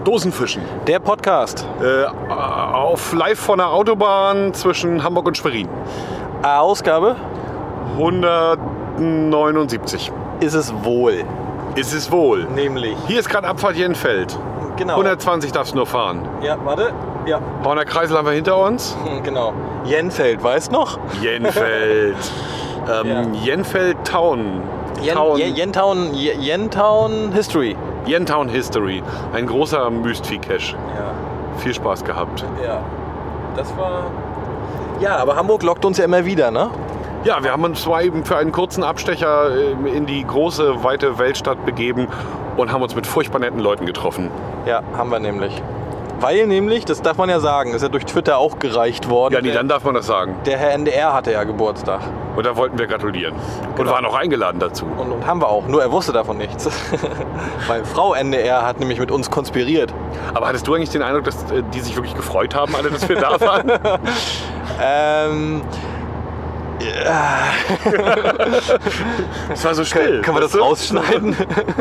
Dosenfischen. Der Podcast. Live von der Autobahn zwischen Hamburg und Schwerin. Ausgabe 179. ist es wohl. Ist es wohl. Nämlich. Hier ist gerade Abfahrt Jenfeld. Genau. 120 darfst du nur fahren. Ja, warte. Ja. Horner Kreisel haben wir hinter uns. Genau. Jenfeld, weißt noch? Jenfeld. Jenfeld Town. Jentown History. Jentown History. Ein großer Mystery-Cache. Ja. Viel Spaß gehabt. Ja. Das war. Ja, aber Hamburg lockt uns ja immer wieder, ne? Ja, wir haben uns zwar eben für einen kurzen Abstecher in die große, weite Weltstadt begeben und haben uns mit furchtbar netten Leuten getroffen. Ja, haben wir nämlich. Weil nämlich, das darf man ja sagen, ist ja durch Twitter auch gereicht worden. Ja, nee, dann darf man das sagen. Der Herr NDR hatte ja Geburtstag. Und da wollten wir gratulieren. Und Genau. waren auch eingeladen dazu. Und haben wir auch, nur er wusste davon nichts. Weil Frau NDR hat nämlich mit uns konspiriert. Aber hattest du eigentlich den Eindruck, dass die sich wirklich gefreut haben, alle, dass wir da waren? Es war so still. Kann man das rausschneiden?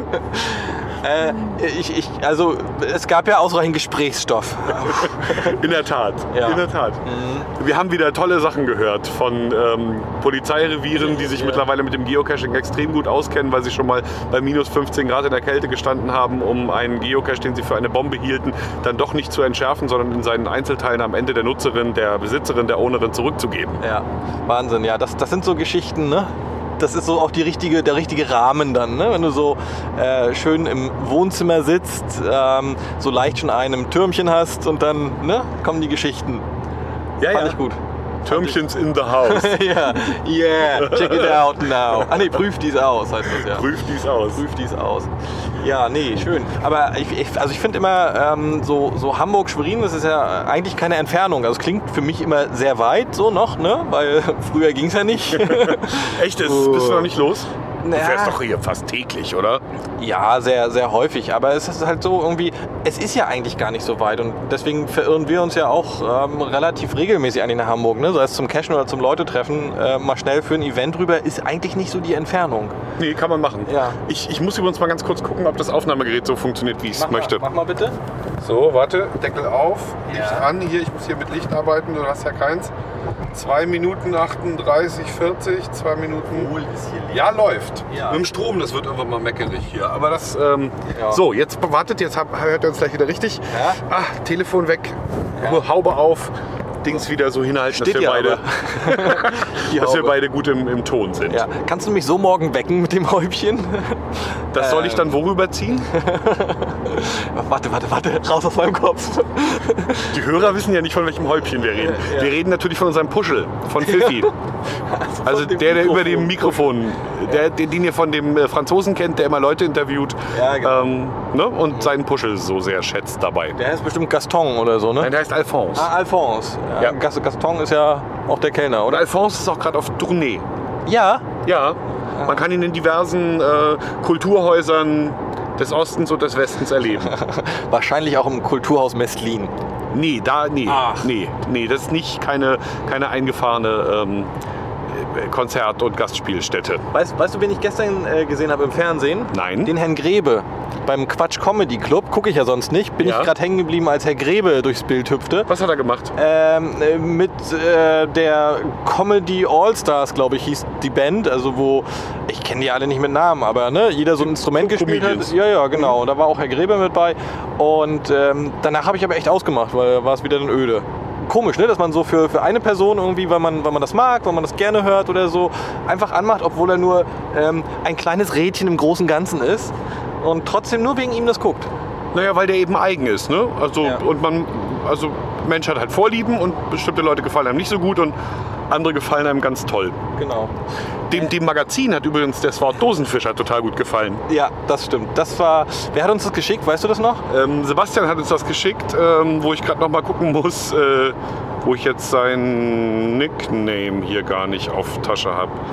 Also es gab ja ausreichend Gesprächsstoff. In der Tat. Ja. In der Tat. Wir haben wieder tolle Sachen gehört von Polizeirevieren, die sich mittlerweile mit dem Geocaching extrem gut auskennen, weil sie schon mal bei minus 15 Grad in der Kälte gestanden haben, um einen Geocache, den sie für eine Bombe hielten, dann doch nicht zu entschärfen, sondern in seinen Einzelteilen am Ende der Nutzerin, der Besitzerin, der Ownerin zurückzugeben. Ja, Wahnsinn. Ja, das sind so Geschichten, ne? Das ist so auch der richtige Rahmen dann, ne? Wenn du so schön im Wohnzimmer sitzt, so leicht schon einen im Türmchen hast und dann kommen die Geschichten. Ja, Fand ich gut. Türmchens in the house. Ja, yeah, check it out now. Ah ne, prüf dies aus, heißt das ja. Prüf dies aus. Prüf dies aus. Ja, nee, schön. Aber ich finde immer, so Hamburg-Schwerin, das ist ja eigentlich keine Entfernung. Also es klingt für mich immer sehr weit so noch, ne? Weil früher ging es ja nicht. Echt? Bist du noch nicht los? Du Naja. fährst doch hier fast täglich, oder? Ja, sehr, sehr häufig. Aber es ist halt so irgendwie, es ist ja eigentlich gar nicht so weit. Und deswegen verirren wir uns ja auch relativ regelmäßig eigentlich nach Hamburg. Ne? Sei es zum Cashen oder zum Leute-Treffen, mal schnell für ein Event rüber, ist eigentlich nicht so die Entfernung. Nee, kann man machen. Ja. Ich muss übrigens mal ganz kurz gucken, ob das Aufnahmegerät so funktioniert, wie ich es möchte. Mach mal bitte. So, warte, Deckel auf, Licht Ja. an. Hier, ich muss hier mit Licht arbeiten, du hast ja keins. 2 Minuten 38, 40, 2 Minuten. ist hier Ja, läuft. Ja. Mit dem Strom, das wird irgendwann mal meckerig hier. Aber das, Ja. So, jetzt wartet, jetzt hört ihr uns gleich wieder richtig. Ja. Telefon weg, Ja. Haube auf, Dings wieder so hinhalten, Steht dass wir ja beide, Die dass wir Haube. beide gut im Ton sind. Ja. Kannst du mich so morgen wecken mit dem Häubchen? Das soll ich dann worüber ziehen? Warte, raus aus meinem Kopf. Die Hörer wissen ja nicht, von welchem Häubchen wir reden. Ja. Wir reden natürlich von unserem Puschel, von Fifi. Also von dem der über dem Mikrofon. Mikrofon, den ihr von dem Franzosen kennt, der immer Leute interviewt, Ja, genau. ne? Und seinen Puschel so sehr schätzt dabei. Der heißt bestimmt Gaston oder so, ne? Nein, der heißt Alphonse. Alphonse. Ja. Ja. Gaston ist ja auch der Kellner, Und oder? Alphonse ist auch gerade auf Tournee. Ja. Ja, man kann ihn in diversen Kulturhäusern des Ostens und des Westens erleben. Wahrscheinlich auch im Kulturhaus Mestlin. Nee, Ach. nee, das ist nicht keine eingefahrene Konzert- und Gastspielstätte. Weißt du, wen ich gestern gesehen habe im Fernsehen? Nein. Den Herrn Grebe. Beim Quatsch Comedy Club, gucke ich ja sonst nicht, bin Ja. ich gerade hängen geblieben, als Herr Grebe durchs Bild hüpfte. Was hat er gemacht? Mit der Comedy All-Stars, glaube ich, hieß die Band. Also wo, ich kenne die alle nicht mit Namen, aber ne, jeder so ein Instrument gespielt Comedians. hat. Ja, genau. Und da war auch Herr Grebe mit bei. Und danach habe ich aber echt ausgemacht, weil da war es wieder dann öde. Komisch, ne? Dass man so für eine Person irgendwie, weil man das mag, weil man das gerne hört oder so, einfach anmacht, obwohl er nur ein kleines Rädchen im großen Ganzen ist und trotzdem nur wegen ihm das guckt. Naja, weil der eben eigen ist, ne? Also, Ja. und Mensch hat halt Vorlieben und bestimmte Leute gefallen einem nicht so gut und andere gefallen einem ganz toll. Genau. Dem Magazin hat übrigens das Wort Dosenfischer total gut gefallen. Ja, das stimmt. Wer hat uns das geschickt? Weißt du das noch? Sebastian hat uns das geschickt, wo ich gerade noch mal gucken muss, wo ich jetzt sein Nickname hier gar nicht auf Tasche habe.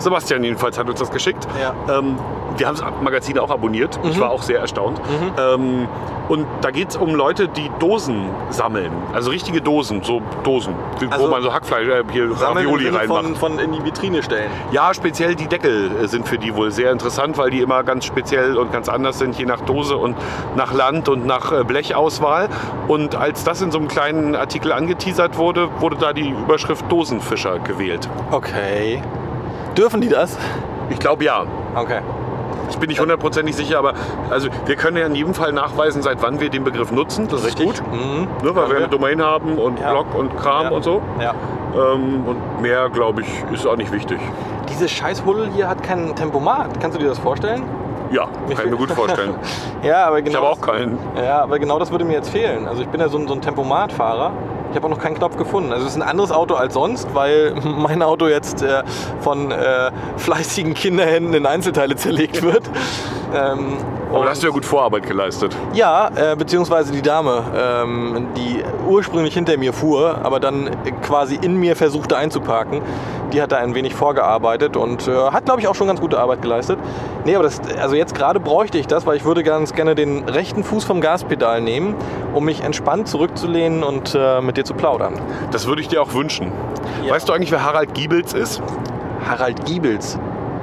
Sebastian jedenfalls hat uns das geschickt. Ja. Wir haben das Magazin auch abonniert. Ich war auch sehr erstaunt. Und da geht es um Leute, die Dosen sammeln. Also richtige Dosen, wo man so Hackfleisch, hier Ravioli reinmacht. Von in die Vitrine stellen. Ja, speziell die Deckel sind für die wohl sehr interessant, weil die immer ganz speziell und ganz anders sind, je nach Dose und nach Land und nach Blechauswahl. Und als das in so einem kleinen Artikel angeteasert wurde, wurde da die Überschrift Dosenfischer gewählt. Okay. Dürfen die das? Ich glaube ja. Okay. Ich bin nicht hundertprozentig sicher, aber also wir können ja in jedem Fall nachweisen, seit wann wir den Begriff nutzen. Das ist gut, ne, weil wir eine Domain haben und Blog und Kram und so. Ja. Und mehr, glaube ich, ist auch nicht wichtig. Diese Scheißhuddel hier hat kein Tempomat. Kannst du dir das vorstellen? Ja, kann ich mir gut vorstellen. Ja, aber genau. Ich habe auch keinen. Ja, aber genau das würde mir jetzt fehlen. Also ich bin ja so ein Tempomatfahrer. Ich habe auch noch keinen Knopf gefunden. Also es ist ein anderes Auto als sonst, weil mein Auto jetzt von fleißigen Kinderhänden in Einzelteile zerlegt wird. Aber da hast du ja gut Vorarbeit geleistet. Ja, beziehungsweise die Dame, die ursprünglich hinter mir fuhr, aber dann quasi in mir versuchte einzuparken, die hat da ein wenig vorgearbeitet und hat, glaube ich, auch schon ganz gute Arbeit geleistet. Nee, aber also jetzt gerade bräuchte ich das, weil ich würde ganz gerne den rechten Fuß vom Gaspedal nehmen, um mich entspannt zurückzulehnen und mit dir zu plaudern. Das würde ich dir auch wünschen. Ja. Weißt du eigentlich, wer Harald Giebels ist? Harald Giebels?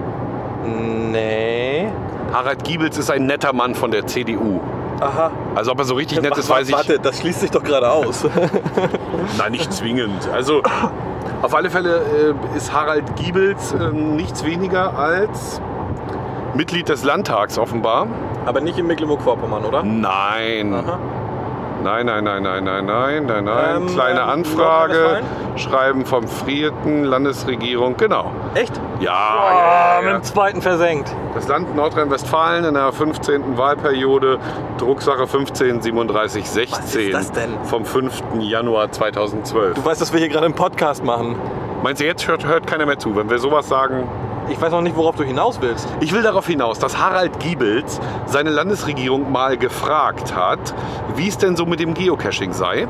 Nee. Harald Giebels ist ein netter Mann von der CDU. Aha. Also ob er so richtig nett ist, weiß ich... Warte, das schließt sich doch gerade aus. Nein, nicht zwingend. Also auf alle Fälle ist Harald Giebels nichts weniger als Mitglied des Landtags offenbar. Aber nicht in Mecklenburg-Vorpommern, oder? Nein. Aha. Nein. Kleine Anfrage. Schreiben vom Frierten, Landesregierung. Genau. Echt? Ja. Mit dem zweiten versenkt. Das Land Nordrhein-Westfalen in der 15. Wahlperiode, Drucksache 153716. Was ist das denn? Vom 5. Januar 2012. Du weißt, dass wir hier gerade einen Podcast machen. Meinst du, jetzt hört keiner mehr zu, wenn wir sowas sagen? Ich weiß noch nicht, worauf du hinaus willst. Ich will darauf hinaus, dass Harald Giebels seine Landesregierung mal gefragt hat, wie es denn so mit dem Geocaching sei.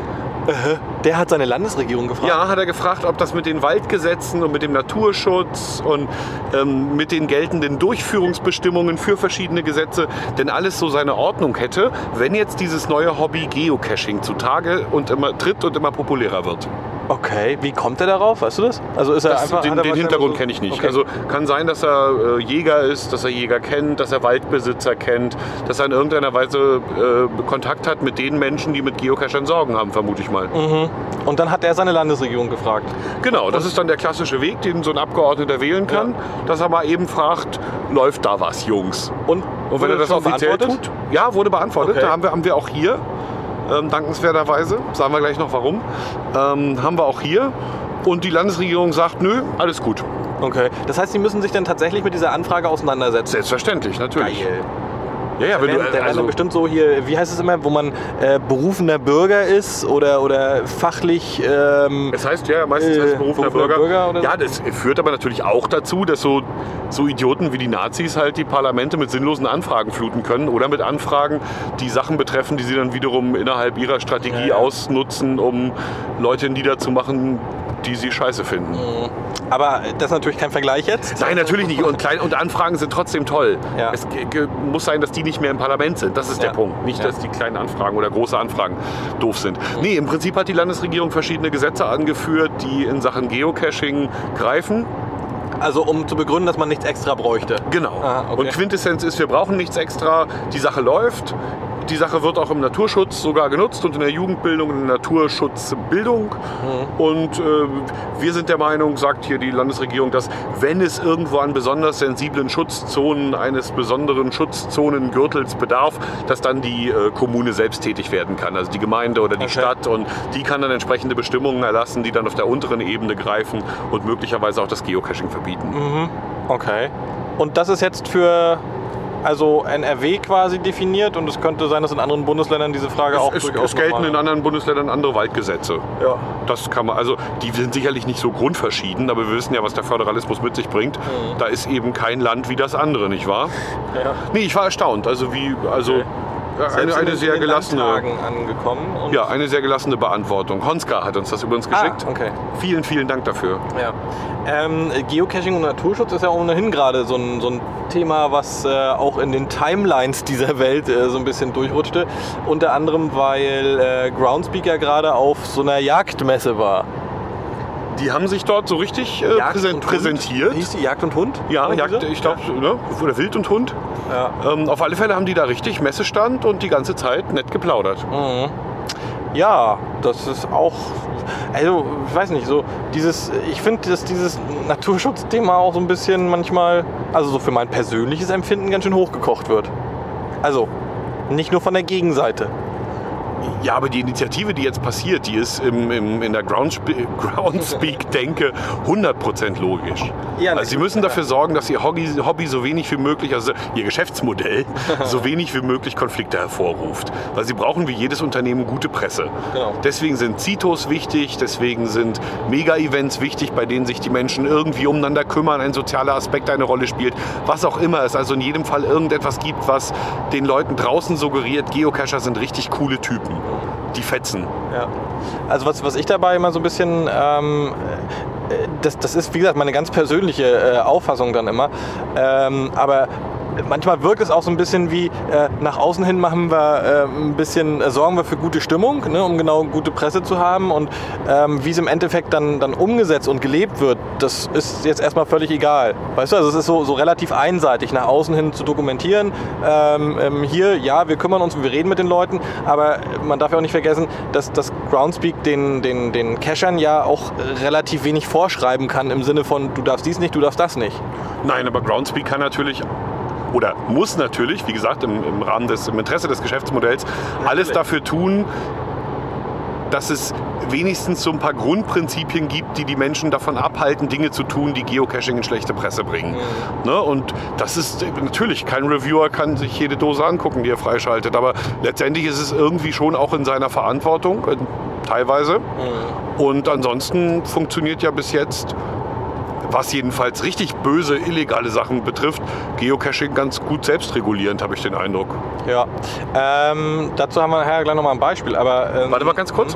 Der hat seine Landesregierung gefragt? Ja, hat er gefragt, ob das mit den Waldgesetzen und mit dem Naturschutz und mit den geltenden Durchführungsbestimmungen für verschiedene Gesetze denn alles so seine Ordnung hätte, wenn jetzt dieses neue Hobby Geocaching zutage und immer tritt und immer populärer wird. Okay, wie kommt er darauf? Weißt du das? Also ist er einfach, den Hintergrund kenne ich nicht. Okay. Also kann sein, dass er Jäger ist, dass er Jäger kennt, dass er Waldbesitzer kennt, dass er in irgendeiner Weise Kontakt hat mit den Menschen, die mit Geocachern Sorgen haben, vermute ich mal. Mhm. Und dann hat er seine Landesregierung gefragt. Genau, das ist dann der klassische Weg, den so ein Abgeordneter wählen kann, dass er mal eben fragt, läuft da was, Jungs? Und wenn er das offiziell tut? Ja, wurde beantwortet. Okay. Da haben wir auch hier. Dankenswerterweise, sagen wir gleich noch warum, haben wir auch hier. Und die Landesregierung sagt, nö, alles gut. Okay, das heißt, Sie müssen sich dann tatsächlich mit dieser Anfrage auseinandersetzen? Selbstverständlich, natürlich. Geil. Ja, wenn der wäre dann bestimmt so hier, wie heißt es immer, wo man berufener Bürger ist oder fachlich... es heißt ja meistens heißt berufener Bürger. Oder ja, das führt aber natürlich auch dazu, dass so Idioten wie die Nazis halt die Parlamente mit sinnlosen Anfragen fluten können oder mit Anfragen, die Sachen betreffen, die sie dann wiederum innerhalb ihrer Strategie ausnutzen, um Leute niederzumachen, die sie scheiße finden. Aber das ist natürlich kein Vergleich jetzt. Nein, natürlich nicht. Und Anfragen sind trotzdem toll. Ja. Es muss sein, dass die nicht mehr im Parlament sind. Das ist der Punkt. Nicht, dass die kleinen Anfragen oder große Anfragen doof sind. Nee, im Prinzip hat die Landesregierung verschiedene Gesetze angeführt, die in Sachen Geocaching greifen. Also um zu begründen, dass man nichts extra bräuchte. Genau. Aha, okay. Und Quintessenz ist, wir brauchen nichts extra. Die Sache läuft. Die Sache wird auch im Naturschutz sogar genutzt und in der Jugendbildung, in der Naturschutzbildung. Und wir sind der Meinung, sagt hier die Landesregierung, dass wenn es irgendwo an besonders sensiblen Schutzzonen eines besonderen Schutzzonengürtels bedarf, dass dann die Kommune selbst tätig werden kann. Also die Gemeinde oder die Stadt. Und die kann dann entsprechende Bestimmungen erlassen, die dann auf der unteren Ebene greifen und möglicherweise auch das Geocaching verbieten. Mhm. Okay. Und das ist jetzt für... Also NRW quasi definiert und es könnte sein, dass in anderen Bundesländern diese Frage auch durchaus es gelten in anderen Bundesländern andere Waldgesetze. Ja. Das kann man, also die sind sicherlich nicht so grundverschieden, aber wir wissen ja, was der Föderalismus mit sich bringt. Da ist eben kein Land wie das andere, nicht wahr? Ja. Nee, ich war erstaunt. Also eine sehr gelassene Landtagen angekommen. Und ja, eine sehr gelassene Beantwortung. Honska hat uns das übrigens geschickt. Okay. Vielen, vielen Dank dafür. Ja. Geocaching und Naturschutz ist ja ohnehin gerade so ein Thema, was auch in den Timelines dieser Welt so ein bisschen durchrutschte. Unter anderem, weil Groundspeak ja gerade auf so einer Jagdmesse war. Die haben sich dort so richtig präsentiert. Hieß die Jagd und Hund? Ja, Jagd, ich glaube, ne? Oder Wild und Hund. Ja. Auf alle Fälle haben die da richtig Messestand und die ganze Zeit nett geplaudert. Mhm. Ja, das ist auch, also ich weiß nicht, so ich finde, dass dieses Naturschutzthema auch so ein bisschen manchmal, also so für mein persönliches Empfinden ganz schön hochgekocht wird. Also nicht nur von der Gegenseite. Ja, aber die Initiative, die jetzt passiert, die ist in der Groundspeak-Denke 100% logisch. Ja, also sie müssen dafür sorgen, dass ihr Hobby so wenig wie möglich, also ihr Geschäftsmodell, so wenig wie möglich Konflikte hervorruft. Weil sie brauchen wie jedes Unternehmen gute Presse. Genau. Deswegen sind Citos wichtig, deswegen sind Mega-Events wichtig, bei denen sich die Menschen irgendwie umeinander kümmern, ein sozialer Aspekt eine Rolle spielt. Was auch immer es also in jedem Fall irgendetwas gibt, was den Leuten draußen suggeriert, Geocacher sind richtig coole Typen. Die fetzen. Ja. Also was ich dabei immer so ein bisschen, das ist wie gesagt meine ganz persönliche Auffassung dann immer, aber manchmal wirkt es auch so ein bisschen wie, nach außen hin machen wir ein bisschen, sorgen wir für gute Stimmung, ne, um genau gute Presse zu haben und wie es im Endeffekt dann umgesetzt und gelebt wird, das ist jetzt erstmal völlig egal. Weißt du, also es ist so relativ einseitig, nach außen hin zu dokumentieren. Hier, ja, wir kümmern uns, wir reden mit den Leuten, aber man darf ja auch nicht vergessen, dass das Groundspeak den Cachern ja auch relativ wenig vorschreiben kann im Sinne von, du darfst dies nicht, du darfst das nicht. Nein, aber Groundspeak kann natürlich oder muss natürlich, wie gesagt, im Interesse des Geschäftsmodells alles dafür tun, dass es wenigstens so ein paar Grundprinzipien gibt, die Menschen davon abhalten, Dinge zu tun, die Geocaching in schlechte Presse bringen. Ne? Und das ist natürlich, kein Reviewer kann sich jede Dose angucken, die er freischaltet, aber letztendlich ist es irgendwie schon auch in seiner Verantwortung, teilweise. Und ansonsten funktioniert ja bis jetzt, was jedenfalls richtig böse, illegale Sachen betrifft, Geocaching ganz gut selbstregulierend, habe ich den Eindruck. Ja, dazu haben wir nachher gleich nochmal ein Beispiel, aber... Warte mal ganz kurz.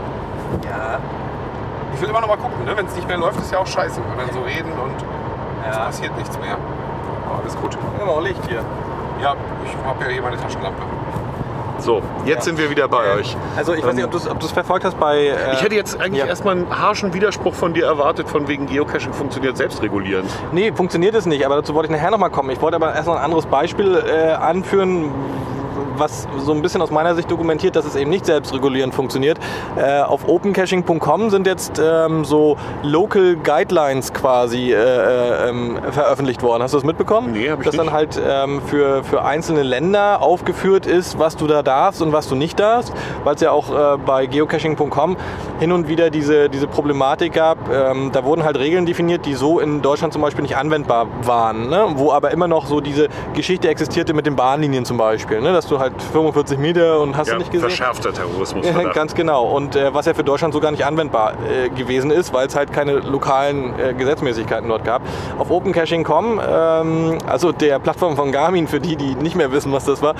Ja. Ich will immer noch mal gucken, ne? Wenn es nicht mehr läuft, ist ja auch scheiße, wenn wir dann so reden und es passiert nichts mehr. Oh, alles gut. Wir haben auch Licht hier. Ja, ich habe ja hier meine Taschenlampe. So, jetzt sind wir wieder bei euch. Also ich weiß nicht, ob du es verfolgt hast bei... ich hätte jetzt eigentlich erstmal einen harschen Widerspruch von dir erwartet, von wegen Geocaching funktioniert selbstregulierend. Nee, funktioniert es nicht, aber dazu wollte ich nachher nochmal kommen. Ich wollte aber erst noch ein anderes Beispiel anführen, was so ein bisschen aus meiner Sicht dokumentiert, dass es eben nicht selbstregulierend funktioniert. Auf opencaching.com sind jetzt so Local Guidelines quasi veröffentlicht worden. Hast du das mitbekommen? Nee, hab ich nicht. Dass dann halt für einzelne Länder aufgeführt ist, was du da darfst und was du nicht darfst, weil es ja auch bei geocaching.com hin und wieder diese Problematik gab. Da wurden halt Regeln definiert, die so in Deutschland zum Beispiel nicht anwendbar waren, ne? Wo aber immer noch so diese Geschichte existierte mit den Bahnlinien zum Beispiel, ne? Dass du halt 45 Meter und hast du nicht gesehen? Verschärfter Terrorismus. Ganz genau. Und was ja für Deutschland so gar nicht anwendbar gewesen ist, weil es halt keine lokalen Gesetzmäßigkeiten dort gab. Auf opencaching.com, also der Plattform von Garmin, für die nicht mehr wissen, was das war,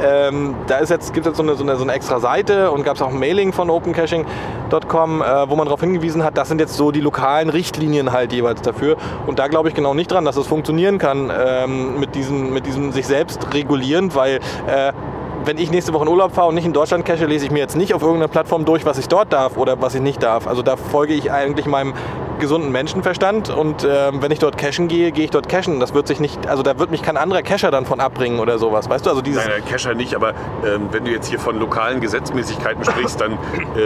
da gibt es jetzt so eine extra Seite und gab es auch ein Mailing von opencaching.com, wo man darauf hingewiesen hat, das sind jetzt so die lokalen Richtlinien halt jeweils dafür. Und da glaube ich genau nicht dran, dass es funktionieren kann mit diesem sich selbst regulierend, weil wenn ich nächste Woche in Urlaub fahre und nicht in Deutschland cache, lese ich mir jetzt nicht auf irgendeiner Plattform durch, was ich dort darf oder was ich nicht darf. Also da folge ich eigentlich meinem gesunden Menschenverstand und wenn ich dort cachen gehe, gehe ich dort cachen. Das wird sich nicht, also da wird mich kein anderer Cacher dann von abbringen oder sowas, weißt du? Also dieses Nein, Cacher nicht, aber wenn du jetzt hier von lokalen Gesetzmäßigkeiten sprichst, dann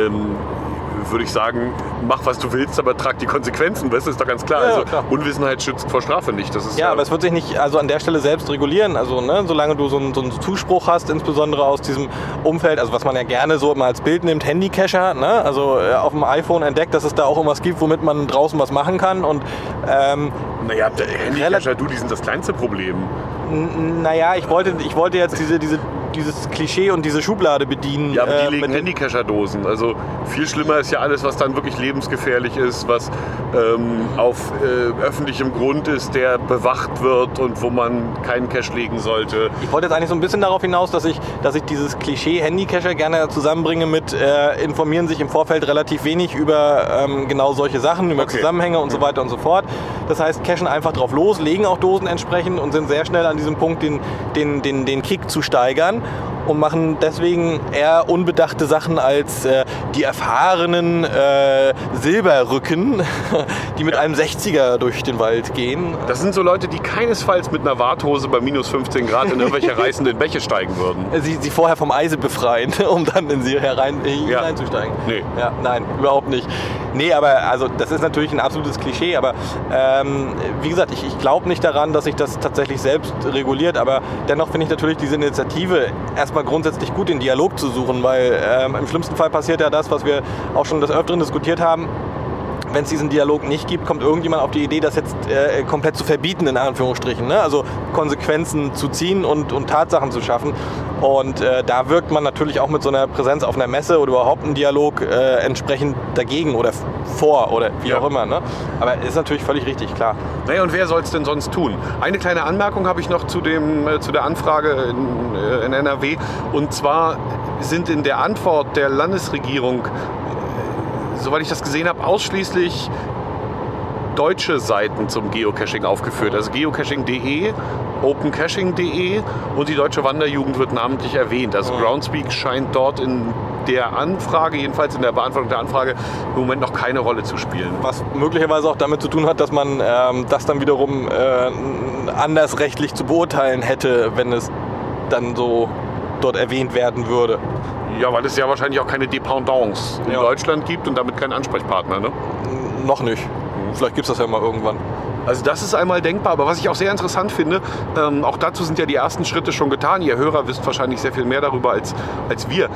würde ich sagen, mach was du willst, aber trag die Konsequenzen, das ist doch ganz klar. Ja, also klar. Unwissenheit schützt vor Strafe nicht. Das ist aber es wird sich nicht also an der Stelle selbst regulieren. Also ne, solange du so einen Zuspruch hast, insbesondere aus diesem Umfeld, also was man ja gerne so immer als Bild nimmt, Handycacher, ne? Also auf dem iPhone entdeckt, dass es da auch irgendwas gibt, womit man draußen was machen kann. Und naja, Handycacher, die sind das kleinste Problem. Naja, ich wollte jetzt diese dieses Klischee und diese Schublade bedienen. Ja, aber die legen Handycacher-Dosen. Also viel schlimmer ist ja alles, was dann wirklich lebensgefährlich ist, was auf öffentlichem Grund ist, der bewacht wird und wo man keinen Cache legen sollte. Ich wollte jetzt eigentlich so ein bisschen darauf hinaus, dass ich dieses Klischee Handycacher gerne zusammenbringe mit informieren sich im Vorfeld relativ wenig über genau solche Sachen, über Zusammenhänge und so weiter und so fort. Das heißt, cachen einfach drauf los, legen auch Dosen entsprechend und sind sehr schnell an diesem Punkt, den Kick zu steigern und machen deswegen eher unbedachte Sachen als die erfahrenen Silberrücken, die mit einem 60er durch den Wald gehen. Das sind so Leute, die keinesfalls mit einer Warthose bei minus 15 Grad in irgendwelche reißenden Bäche steigen würden. Sie vorher vom Eise befreien, um dann in sie hineinzusteigen. Nee. Ja, nein, überhaupt nicht. Nee, aber also das ist natürlich ein absolutes Klischee, aber wie gesagt, ich glaube nicht daran, dass sich das tatsächlich selbst reguliert, aber dennoch finde ich natürlich diese Initiative erstmal grundsätzlich gut, den Dialog zu suchen, weil im schlimmsten Fall passiert ja das, was wir auch schon des Öfteren diskutiert haben. Wenn es diesen Dialog nicht gibt, kommt irgendjemand auf die Idee, das jetzt komplett zu verbieten, in Anführungsstrichen. Ne? Also Konsequenzen zu ziehen und Tatsachen zu schaffen. Und da wirkt man natürlich auch mit so einer Präsenz auf einer Messe oder überhaupt einen Dialog entsprechend dagegen oder vor oder wie auch immer. Ne? Aber ist natürlich völlig richtig, klar. Naja, und wer soll es denn sonst tun? Eine kleine Anmerkung habe ich noch zu der Anfrage in NRW. Und zwar sind in der Antwort der Landesregierung, soweit ich das gesehen habe, ausschließlich deutsche Seiten zum Geocaching aufgeführt. Also geocaching.de, opencaching.de und die Deutsche Wanderjugend wird namentlich erwähnt. Also Groundspeak scheint dort in der Anfrage, jedenfalls in der Beantwortung der Anfrage, im Moment noch keine Rolle zu spielen. Was möglicherweise auch damit zu tun hat, dass man das dann wiederum anders rechtlich zu beurteilen hätte, wenn es dann so dort erwähnt werden würde. Ja, weil es ja wahrscheinlich auch keine Dependance in Deutschland gibt und damit keinen Ansprechpartner, ne? Noch nicht. Vielleicht gibt es das ja mal irgendwann. Also das ist einmal denkbar, aber was ich auch sehr interessant finde, auch dazu sind ja die ersten Schritte schon getan. Ihr Hörer wisst wahrscheinlich sehr viel mehr darüber als wir.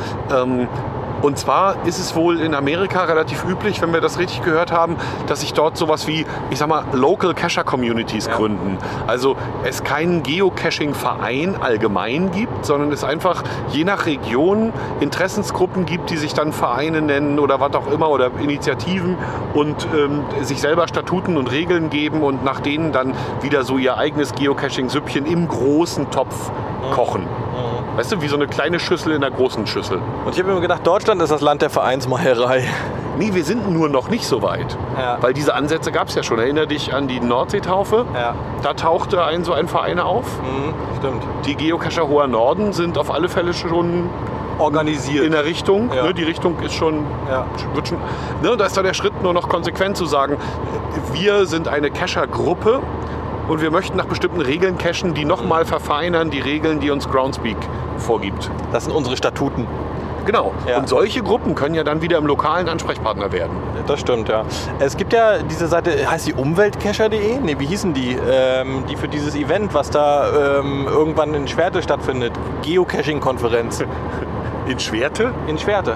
Und zwar ist es wohl in Amerika relativ üblich, wenn wir das richtig gehört haben, dass sich dort sowas wie, ich sag mal, Local Cacher Communities gründen. Also es keinen Geocaching-Verein allgemein gibt, sondern es einfach je nach Region Interessensgruppen gibt, die sich dann Vereine nennen oder was auch immer oder Initiativen und sich selber Statuten und Regeln geben und nach denen dann wieder so ihr eigenes Geocaching-Süppchen im großen Topf kochen. Weißt du, wie so eine kleine Schüssel in einer großen Schüssel. Und ich habe mir gedacht, Deutschland ist das Land der Vereinsmeierei. Nee, wir sind nur noch nicht so weit. Ja. Weil diese Ansätze gab es ja schon. Erinner dich an die Nordseetaufe? Ja. Da tauchte so ein Verein auf. Stimmt. Die Geocacher Hoher Norden sind auf alle Fälle schon organisiert. In der Richtung. Ja. Ne, die Richtung ist schon, wird schon. Ne, da ist da der Schritt nur noch konsequent zu sagen, wir sind eine Cacher-Gruppe. Und wir möchten nach bestimmten Regeln cachen, die nochmal verfeinern, die Regeln, die uns Groundspeak vorgibt. Das sind unsere Statuten. Genau. Ja. Und solche Gruppen können ja dann wieder im lokalen Ansprechpartner werden. Das stimmt, ja. Es gibt ja diese Seite, heißt die Umweltcacher.de? Ne, wie hießen die? Die für dieses Event, was da irgendwann in Schwerte stattfindet. Geocaching-Konferenz. In Schwerte? In Schwerte.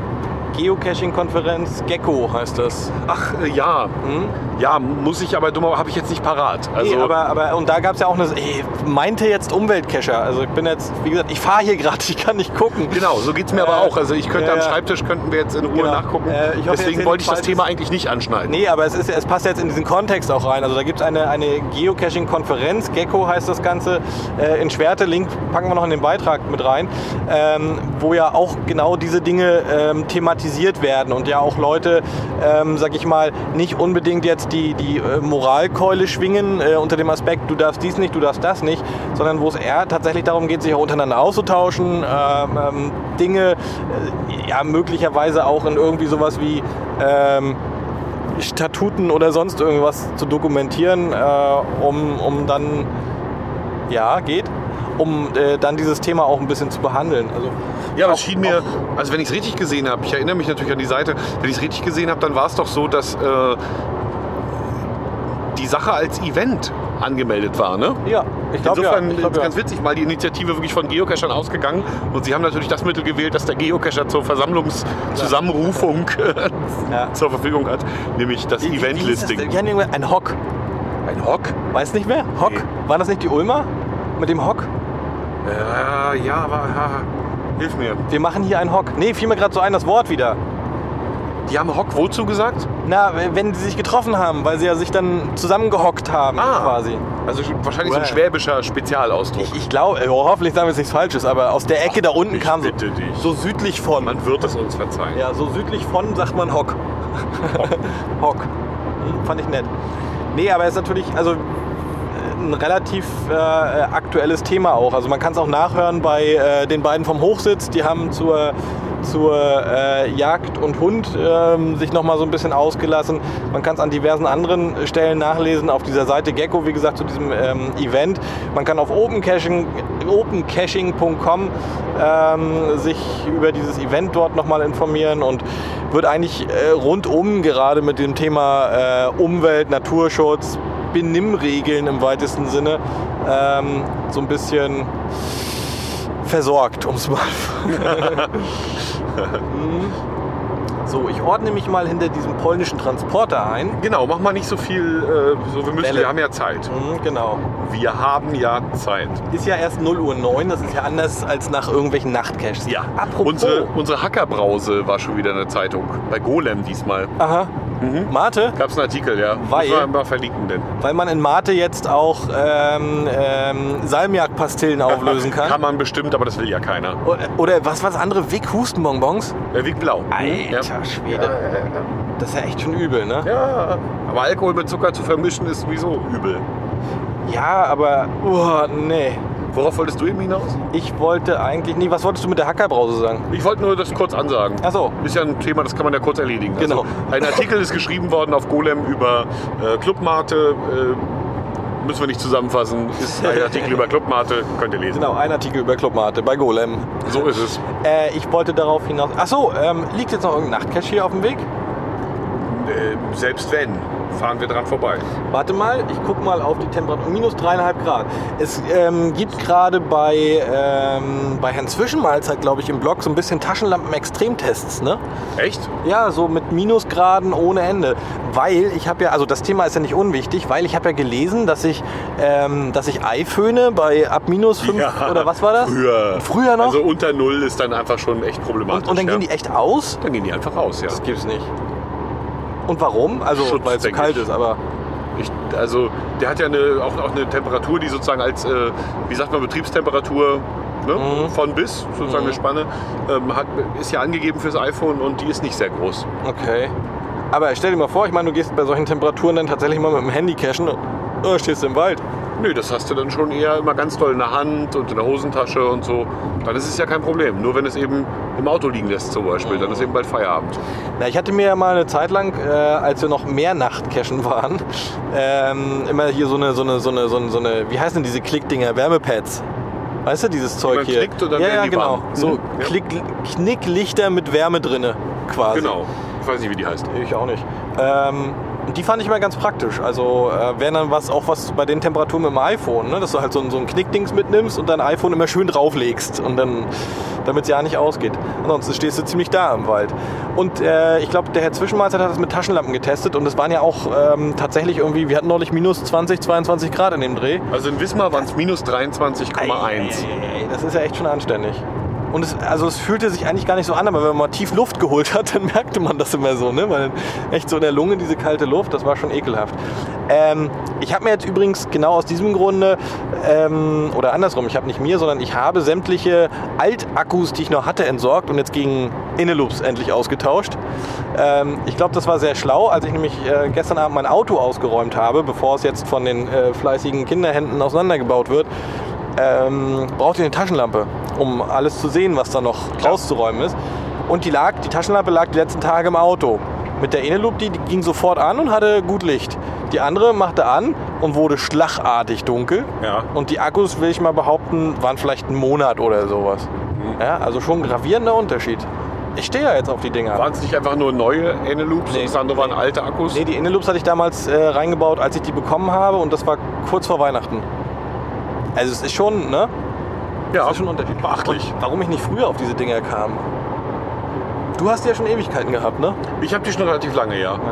Geocaching-Konferenz Gecko heißt das. Ach, ja. Ja, muss ich aber dummer, habe ich jetzt nicht parat. Also aber und da gab es ja auch eine, meinte jetzt Umweltcacher. Also ich bin jetzt, wie gesagt, ich fahre hier gerade, ich kann nicht gucken. Genau, so geht es mir aber auch. Also ich könnte am Schreibtisch, könnten wir jetzt in Ruhe nachgucken. Deswegen wollte ich das Thema eigentlich nicht anschneiden. Nee, aber es passt jetzt in diesen Kontext auch rein. Also da gibt es eine Geocaching-Konferenz, Gecko heißt das Ganze, in Schwerte. Link packen wir noch in den Beitrag mit rein, wo ja auch genau diese Dinge thematisiert werden und ja auch Leute, sag ich mal, nicht unbedingt jetzt die Moralkeule schwingen unter dem Aspekt, du darfst dies nicht, du darfst das nicht, sondern wo es eher tatsächlich darum geht, sich auch untereinander auszutauschen, Dinge möglicherweise auch in irgendwie sowas wie Statuten oder sonst irgendwas zu dokumentieren, um dann, um dann dieses Thema auch ein bisschen zu behandeln. Also ja, aber es schien mir, also wenn ich es richtig gesehen habe, ich erinnere mich natürlich an die Seite, wenn ich es richtig gesehen habe, dann war es doch so, dass die Sache als Event angemeldet war, ne? Ja, ich glaube Insofern ganz witzig, mal die Initiative wirklich von Geocachern ausgegangen und sie haben natürlich das Mittel gewählt, das der Geocacher zur Versammlungszusammenrufung zur Verfügung hat, nämlich das Event-Listing. Ein Hock. Ein Hock? Weiß nicht mehr? Hock? Nee. War das nicht die Ulmer mit dem Hock? Ja, aber hilf mir. Wir machen hier einen Hock. Nee, fiel mir gerade so ein, das Wort wieder. Die haben Hock wozu gesagt? Na, wenn sie sich getroffen haben, weil sie ja sich dann zusammengehockt haben quasi. Also wahrscheinlich so ein schwäbischer Spezialausdruck. Ich glaube, hoffentlich sagen wir jetzt nichts Falsches, aber aus der Ecke da unten kam bitte dich. So südlich von. Man wird es uns verzeihen. Ja, so südlich von sagt man Hock. Hock. Fand ich nett. Nee, aber es ist natürlich, also ein relativ aktuelles Thema auch. Also man kann es auch nachhören bei den beiden vom Hochsitz. Die haben zur Jagd und Hund sich nochmal so ein bisschen ausgelassen. Man kann es an diversen anderen Stellen nachlesen. Auf dieser Seite Gecko, wie gesagt, zu diesem Event. Man kann auf opencaching.com sich über dieses Event dort nochmal informieren und wird eigentlich rundum gerade mit dem Thema Umwelt, Naturschutz, Benimmregeln im weitesten Sinne so ein bisschen versorgt, um es mal. So, ich ordne mich mal hinter diesem polnischen Transporter ein. Genau, mach mal nicht so viel, wir haben ja Zeit. Genau. Wir haben ja Zeit. Ist ja erst 0:09 Uhr, das ist ja anders als nach irgendwelchen Nachtcaches. Ja, apropos. Unsere Hackerbrause war schon wieder in der Zeitung. Bei Golem diesmal. Aha. Mate? Gab es einen Artikel, ja. Weil mal verlinken denn. Weil man in Mate jetzt auch Salmiak-Pastillen auflösen kann. Kann man bestimmt, aber das will ja keiner. Oder was war das andere? Wick-Hustenbonbons? Wick Blau. Alter Schwede. Das ist ja echt schon übel, ne? Ja, aber Alkohol mit Zucker zu vermischen ist sowieso übel. Ja, aber nee. Worauf wolltest du eben hinaus? Ich wollte eigentlich nie. Was wolltest du mit der Hackerbrause sagen? Ich wollte nur das kurz ansagen. Ach so. Ist ja ein Thema, das kann man ja kurz erledigen. Genau. Also, ein Artikel ist geschrieben worden auf Golem über Clubmate. Müssen wir nicht zusammenfassen. Ist ein Artikel über Clubmate, könnt ihr lesen. Genau, ein Artikel über Clubmate bei Golem. So ist es. Ich wollte darauf hinaus. Ach so, liegt jetzt noch irgendein Nachtcache hier auf dem Weg? Selbst wenn, fahren wir dran vorbei. Warte mal, ich guck mal auf die Temperatur. Minus 3,5 Grad. Es gibt gerade bei Herrn Zwischenmahlzeit, glaube ich, im Blog so ein bisschen Taschenlampen-Extremtests, ne? Echt? Ja, so mit Minusgraden ohne Ende. Weil ich habe ja, also das Thema ist ja nicht unwichtig, weil ich habe ja gelesen, dass ich iPhone bei ab minus 5 oder was war das? Früher noch? Also unter 0 ist dann einfach schon echt problematisch. Und dann gehen die echt aus? Dann gehen die einfach raus, ja. Das gibt's nicht. Und warum? Also, weil es so kalt ist, aber... Also, der hat ja auch eine Temperatur, die sozusagen als, wie sagt man, Betriebstemperatur, ne? Von bis, sozusagen eine Spanne, ist ja angegeben fürs iPhone und die ist nicht sehr groß. Okay. Aber stell dir mal vor, ich meine, du gehst bei solchen Temperaturen dann tatsächlich mal mit dem Handy cachen und stehst du im Wald. Nö, das hast du dann schon eher immer ganz doll in der Hand und in der Hosentasche und so. Dann ist es ja kein Problem. Nur wenn es eben im Auto liegen lässt zum Beispiel, dann ist eben bald Feierabend. Na, ich hatte mir ja mal eine Zeit lang, als wir noch mehr Nachtcachen waren, immer hier so eine, wie heißen denn diese Klickdinger, Wärmepads? Weißt du, dieses Zeug man hier? Klickt und dann ja, die genau. warm. So Knicklichter mit Wärme drinne, quasi. Genau. Ich weiß nicht, wie die heißt. Ich auch nicht. Und die fand ich mal ganz praktisch. Also wäre dann was bei den Temperaturen mit dem iPhone, ne? Dass du halt so ein Knickdings mitnimmst und dein iPhone immer schön drauflegst und dann, damit es ja nicht ausgeht. Ansonsten stehst du ziemlich da im Wald. Und ich glaube, der Herr Zwischenmahlzeit hat das mit Taschenlampen getestet und es waren ja auch tatsächlich irgendwie, wir hatten neulich minus 20, 22 Grad in dem Dreh. Also in Wismar waren es minus 23,1. Das ist ja echt schon anständig. Und es fühlte sich eigentlich gar nicht so an, aber wenn man mal tief Luft geholt hat, dann merkte man das immer so, ne? Weil echt so in der Lunge diese kalte Luft, das war schon ekelhaft. Ich habe mir jetzt übrigens genau aus diesem Grunde, oder andersrum, sondern ich habe sämtliche Altakkus, die ich noch hatte, entsorgt und jetzt gegen Inneloops endlich ausgetauscht. Ich glaube, das war sehr schlau, als ich nämlich gestern Abend mein Auto ausgeräumt habe, bevor es jetzt von den fleißigen Kinderhänden auseinandergebaut wird. Brauchte ich eine Taschenlampe, um alles zu sehen, was da noch rauszuräumen ist. Und die Taschenlampe lag die letzten Tage im Auto. Mit der Eneloop, die ging sofort an und hatte gut Licht. Die andere machte an und wurde schlagartig dunkel. Ja. Und die Akkus, will ich mal behaupten, waren vielleicht einen Monat oder sowas. Ja, also schon ein gravierender Unterschied. Ich stehe ja jetzt auf die Dinger. Waren es nicht einfach nur neue Eneloops? Nee. Das andere waren alte Akkus? Nee, die Eneloops hatte ich damals reingebaut, als ich die bekommen habe. Und das war kurz vor Weihnachten. Also es ist schon, ne? Ja, das ist schon ein Unterschied. beachtlich. Und warum ich nicht früher auf diese Dinger kam. Du hast die ja schon Ewigkeiten gehabt, ne? Ich habe die schon relativ lange, ja.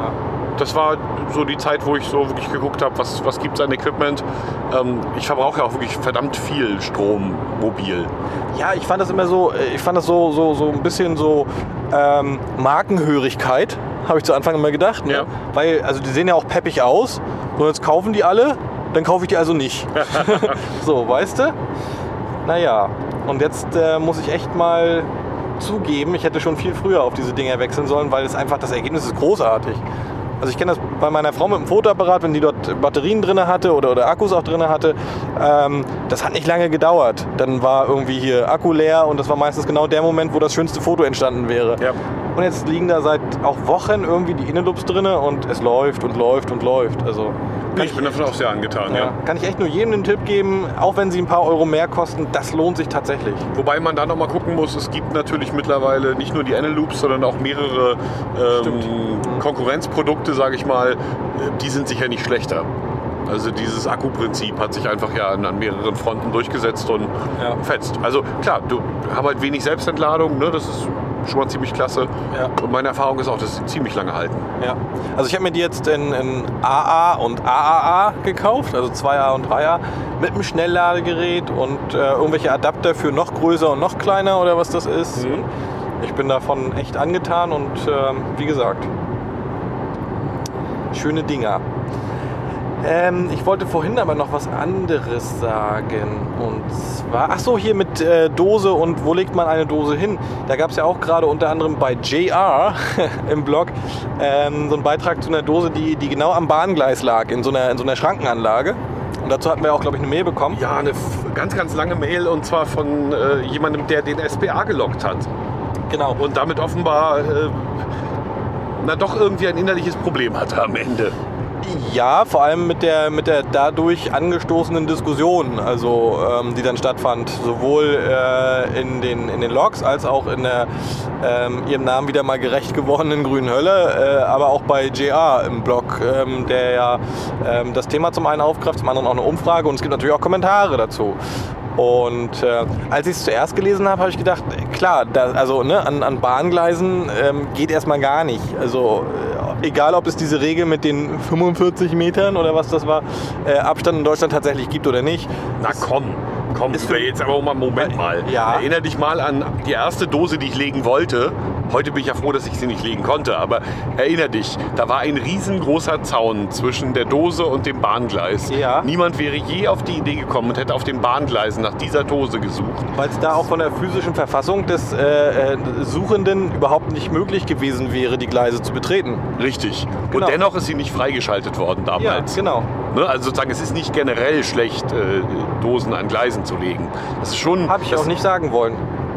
das war so die Zeit, wo ich so wirklich geguckt habe, was gibt es an Equipment. Ich verbrauche ja auch wirklich verdammt viel Strom mobil. Ja, ich fand das immer so, so ein bisschen so Markenhörigkeit, habe ich zu Anfang immer gedacht. Ne? Ja. Weil, also die sehen ja auch peppig aus, und jetzt kaufen die alle, dann kaufe ich die also nicht. So, weißt du? Naja, und jetzt muss ich echt mal zugeben, ich hätte schon viel früher auf diese Dinger wechseln sollen, weil es einfach, das Ergebnis ist großartig. Also ich kenne das bei meiner Frau mit dem Fotoapparat, wenn die dort Batterien drin hatte oder Akkus auch drin hatte, das hat nicht lange gedauert. Dann war irgendwie hier Akku leer und das war meistens genau der Moment, wo das schönste Foto entstanden wäre. Ja. Und jetzt liegen da seit auch Wochen irgendwie die Inneloops drin und es läuft und läuft und läuft. Also Ich bin davon auch sehr angetan, ja. kann ich echt nur jedem den Tipp geben, auch wenn sie ein paar Euro mehr kosten, das lohnt sich tatsächlich. Wobei man da noch mal gucken muss, es gibt natürlich mittlerweile nicht nur die Eneloops, sondern auch mehrere Konkurrenzprodukte, sage ich mal, die sind sicher nicht schlechter. Also dieses Akkuprinzip hat sich einfach ja an mehreren Fronten durchgesetzt und fetzt. Also klar, du hast halt wenig Selbstentladung, ne? Das ist schon mal ziemlich klasse. Ja. Und meine Erfahrung ist auch, dass sie ziemlich lange halten. Ja. Also ich habe mir die jetzt in AA und AAA gekauft, also 2A und 3A, mit einem Schnellladegerät und irgendwelche Adapter für noch größer und noch kleiner oder was das ist. Mhm. Ich bin davon echt angetan und wie gesagt, schöne Dinger. Ich wollte vorhin aber noch was anderes sagen. Und zwar, ach so, hier mit Dose und wo legt man eine Dose hin? Da gab es ja auch gerade unter anderem bei JR im Blog so einen Beitrag zu einer Dose, die genau am Bahngleis lag, in so einer Schrankenanlage. Und dazu hatten wir auch, glaube ich, eine Mail bekommen. Ja, eine ganz, ganz lange Mail und zwar von jemandem, der den SPA gelockt hat. Genau. Und damit offenbar doch irgendwie ein innerliches Problem hatte am Ende. Ja, vor allem mit der dadurch angestoßenen Diskussion, also die dann stattfand, sowohl in den Logs als auch in der ihrem Namen wieder mal gerecht gewordenen grünen Hölle, aber auch bei JR im Blog, der ja das Thema zum einen aufgreift, zum anderen auch eine Umfrage und es gibt natürlich auch Kommentare dazu. Und als ich es zuerst gelesen habe, habe ich gedacht, klar, an Bahngleisen geht erstmal gar nicht. Also egal, ob es diese Regel mit den 45 Metern oder was das war, Abstand in Deutschland tatsächlich gibt oder nicht. Na komm, jetzt aber mal Moment mal. Ja. Erinner dich mal an die erste Dose, die ich legen wollte. Heute bin ich ja froh, dass ich sie nicht legen konnte, aber erinner dich, da war ein riesengroßer Zaun zwischen der Dose und dem Bahngleis. Ja. Niemand wäre je auf die Idee gekommen und hätte auf den Bahngleisen nach dieser Dose gesucht. Weil es da auch von der physischen Verfassung des Suchenden überhaupt nicht möglich gewesen wäre, die Gleise zu betreten. Richtig. Genau. Und dennoch ist sie nicht freigeschaltet worden damals. Ja, genau. Ne? Also sozusagen, es ist nicht generell schlecht, Dosen an Gleisen zu legen. Das ist schon. Habe ich auch nicht sagen wollen.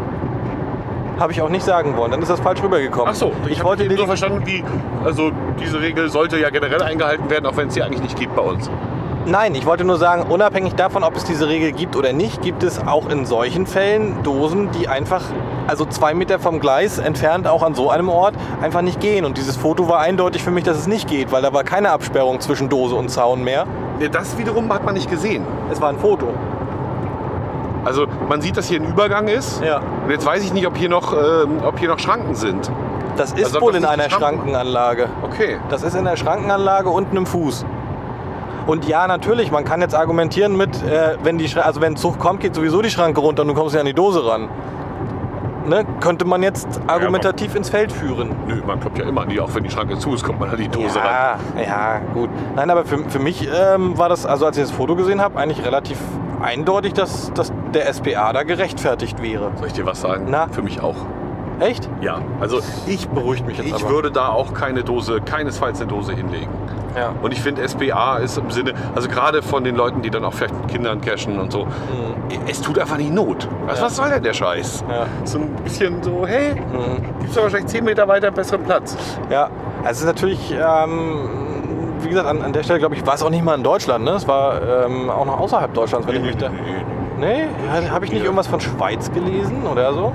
Dann ist das falsch rübergekommen. Ach so, ich wollte nur verstanden, also diese Regel sollte ja generell eingehalten werden, auch wenn es sie eigentlich nicht gibt bei uns. Nein, ich wollte nur sagen, unabhängig davon, ob es diese Regel gibt oder nicht, gibt es auch in solchen Fällen Dosen, die einfach, also 2 Meter vom Gleis entfernt, auch an so einem Ort, einfach nicht gehen. Und dieses Foto war eindeutig für mich, dass es nicht geht, weil da war keine Absperrung zwischen Dose und Zaun mehr. Das wiederum hat man nicht gesehen. Es war ein Foto. Also man sieht, dass hier ein Übergang ist. Ja. Und jetzt weiß ich nicht, ob hier noch Schranken sind. Das ist Also, wohl das in ist einer die Schranken- Schrankenanlage. Okay. Das ist in der Schrankenanlage und einem Fuß. Und ja, natürlich, man kann jetzt argumentieren mit, wenn ein Zug kommt, geht sowieso die Schranke runter und du kommst ja an die Dose ran. Ne? Könnte man jetzt argumentativ ins Feld führen. Nö, man kommt ja immer an die, auch wenn die Schranke zu ist, kommt man an die Dose ran. Ja, gut. Nein, aber für mich war das, also als ich das Foto gesehen habe, eigentlich relativ eindeutig, dass der SPA da gerechtfertigt wäre. Soll ich dir was sagen? Na? Für mich auch. Echt? Ja, also Beruhigt mich jetzt ich aber. würde da auch keinesfalls eine Dose hinlegen. Ja. Und ich finde, SPA ist im Sinne, also gerade von den Leuten, die dann auch vielleicht mit Kindern cashen und so, es tut einfach nicht Not. Also Ja. was soll denn der Scheiß? Ja. So ein bisschen so, hey, gibt's doch wahrscheinlich 10 Meter weiter einen besseren Platz. Ja, also es ist natürlich, wie gesagt, an der Stelle, glaube ich, war es auch nicht mal in Deutschland, ne? Es war auch noch außerhalb Deutschlands, wenn ich mich da... Nee, habe ich nicht irgendwas von Schweiz gelesen oder so?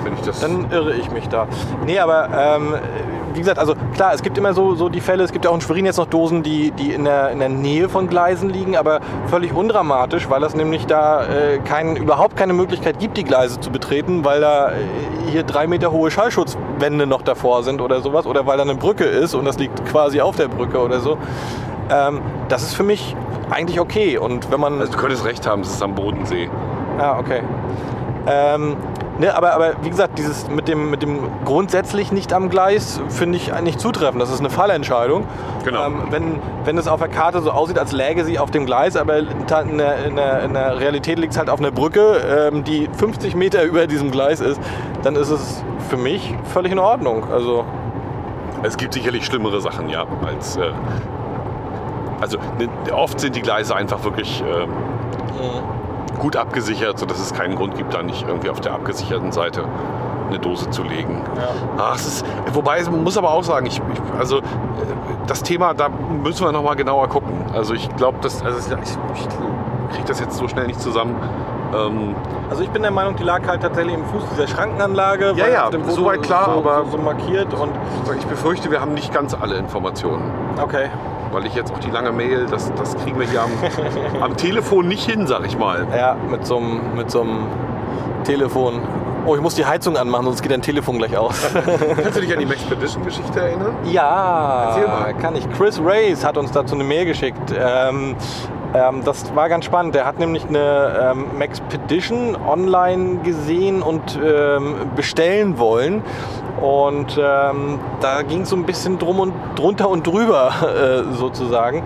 Wenn ich das Dann irre ich mich da. Nee, aber wie gesagt, also klar, es gibt immer so die Fälle, es gibt ja auch in Schwerin jetzt noch Dosen, die in der Nähe von Gleisen liegen, aber völlig undramatisch, weil es nämlich da überhaupt keine Möglichkeit gibt, die Gleise zu betreten, weil da hier 3 Meter hohe Schallschutzwände noch davor sind oder sowas, oder weil da eine Brücke ist und das liegt quasi auf der Brücke oder so. Das ist für mich eigentlich okay. Und wenn man... Also du könntest recht haben, es ist am Bodensee. Ah, okay. Ne, aber wie gesagt, dieses mit dem grundsätzlich nicht am Gleis finde ich nicht zutreffend. Das ist eine Fallentscheidung. Genau. Wenn es auf der Karte so aussieht, als läge sie auf dem Gleis, aber in der Realität liegt es halt auf einer Brücke, die 50 Meter über diesem Gleis ist, dann ist es für mich völlig in Ordnung. Also es gibt sicherlich schlimmere Sachen, ja, als... Also oft sind die Gleise einfach wirklich... gut abgesichert, sodass es keinen Grund gibt, da nicht irgendwie auf der abgesicherten Seite eine Dose zu legen. Ja. Wobei, man muss aber auch sagen, also das Thema, da müssen wir nochmal genauer gucken. Also ich glaube, ich kriege das jetzt so schnell nicht zusammen. Also ich bin der Meinung, die lag halt tatsächlich im Fuß dieser Schrankenanlage. Ja, soweit klar, aber so markiert. Und ich befürchte, wir haben nicht ganz alle Informationen. Okay. Weil ich jetzt auch die lange Mail, das kriegen wir hier am Telefon nicht hin, sag ich mal. Ja, mit so einem Telefon. Oh, ich muss die Heizung anmachen, sonst geht dein Telefon gleich aus. Kannst du dich an die Maxpedition-Geschichte erinnern? Ja, erzähl mal. Kann ich. Chris Race hat uns dazu eine Mail geschickt. Das war ganz spannend. Der hat nämlich eine Maxpedition online gesehen und bestellen wollen. Und da ging es so ein bisschen drunter und drüber sozusagen.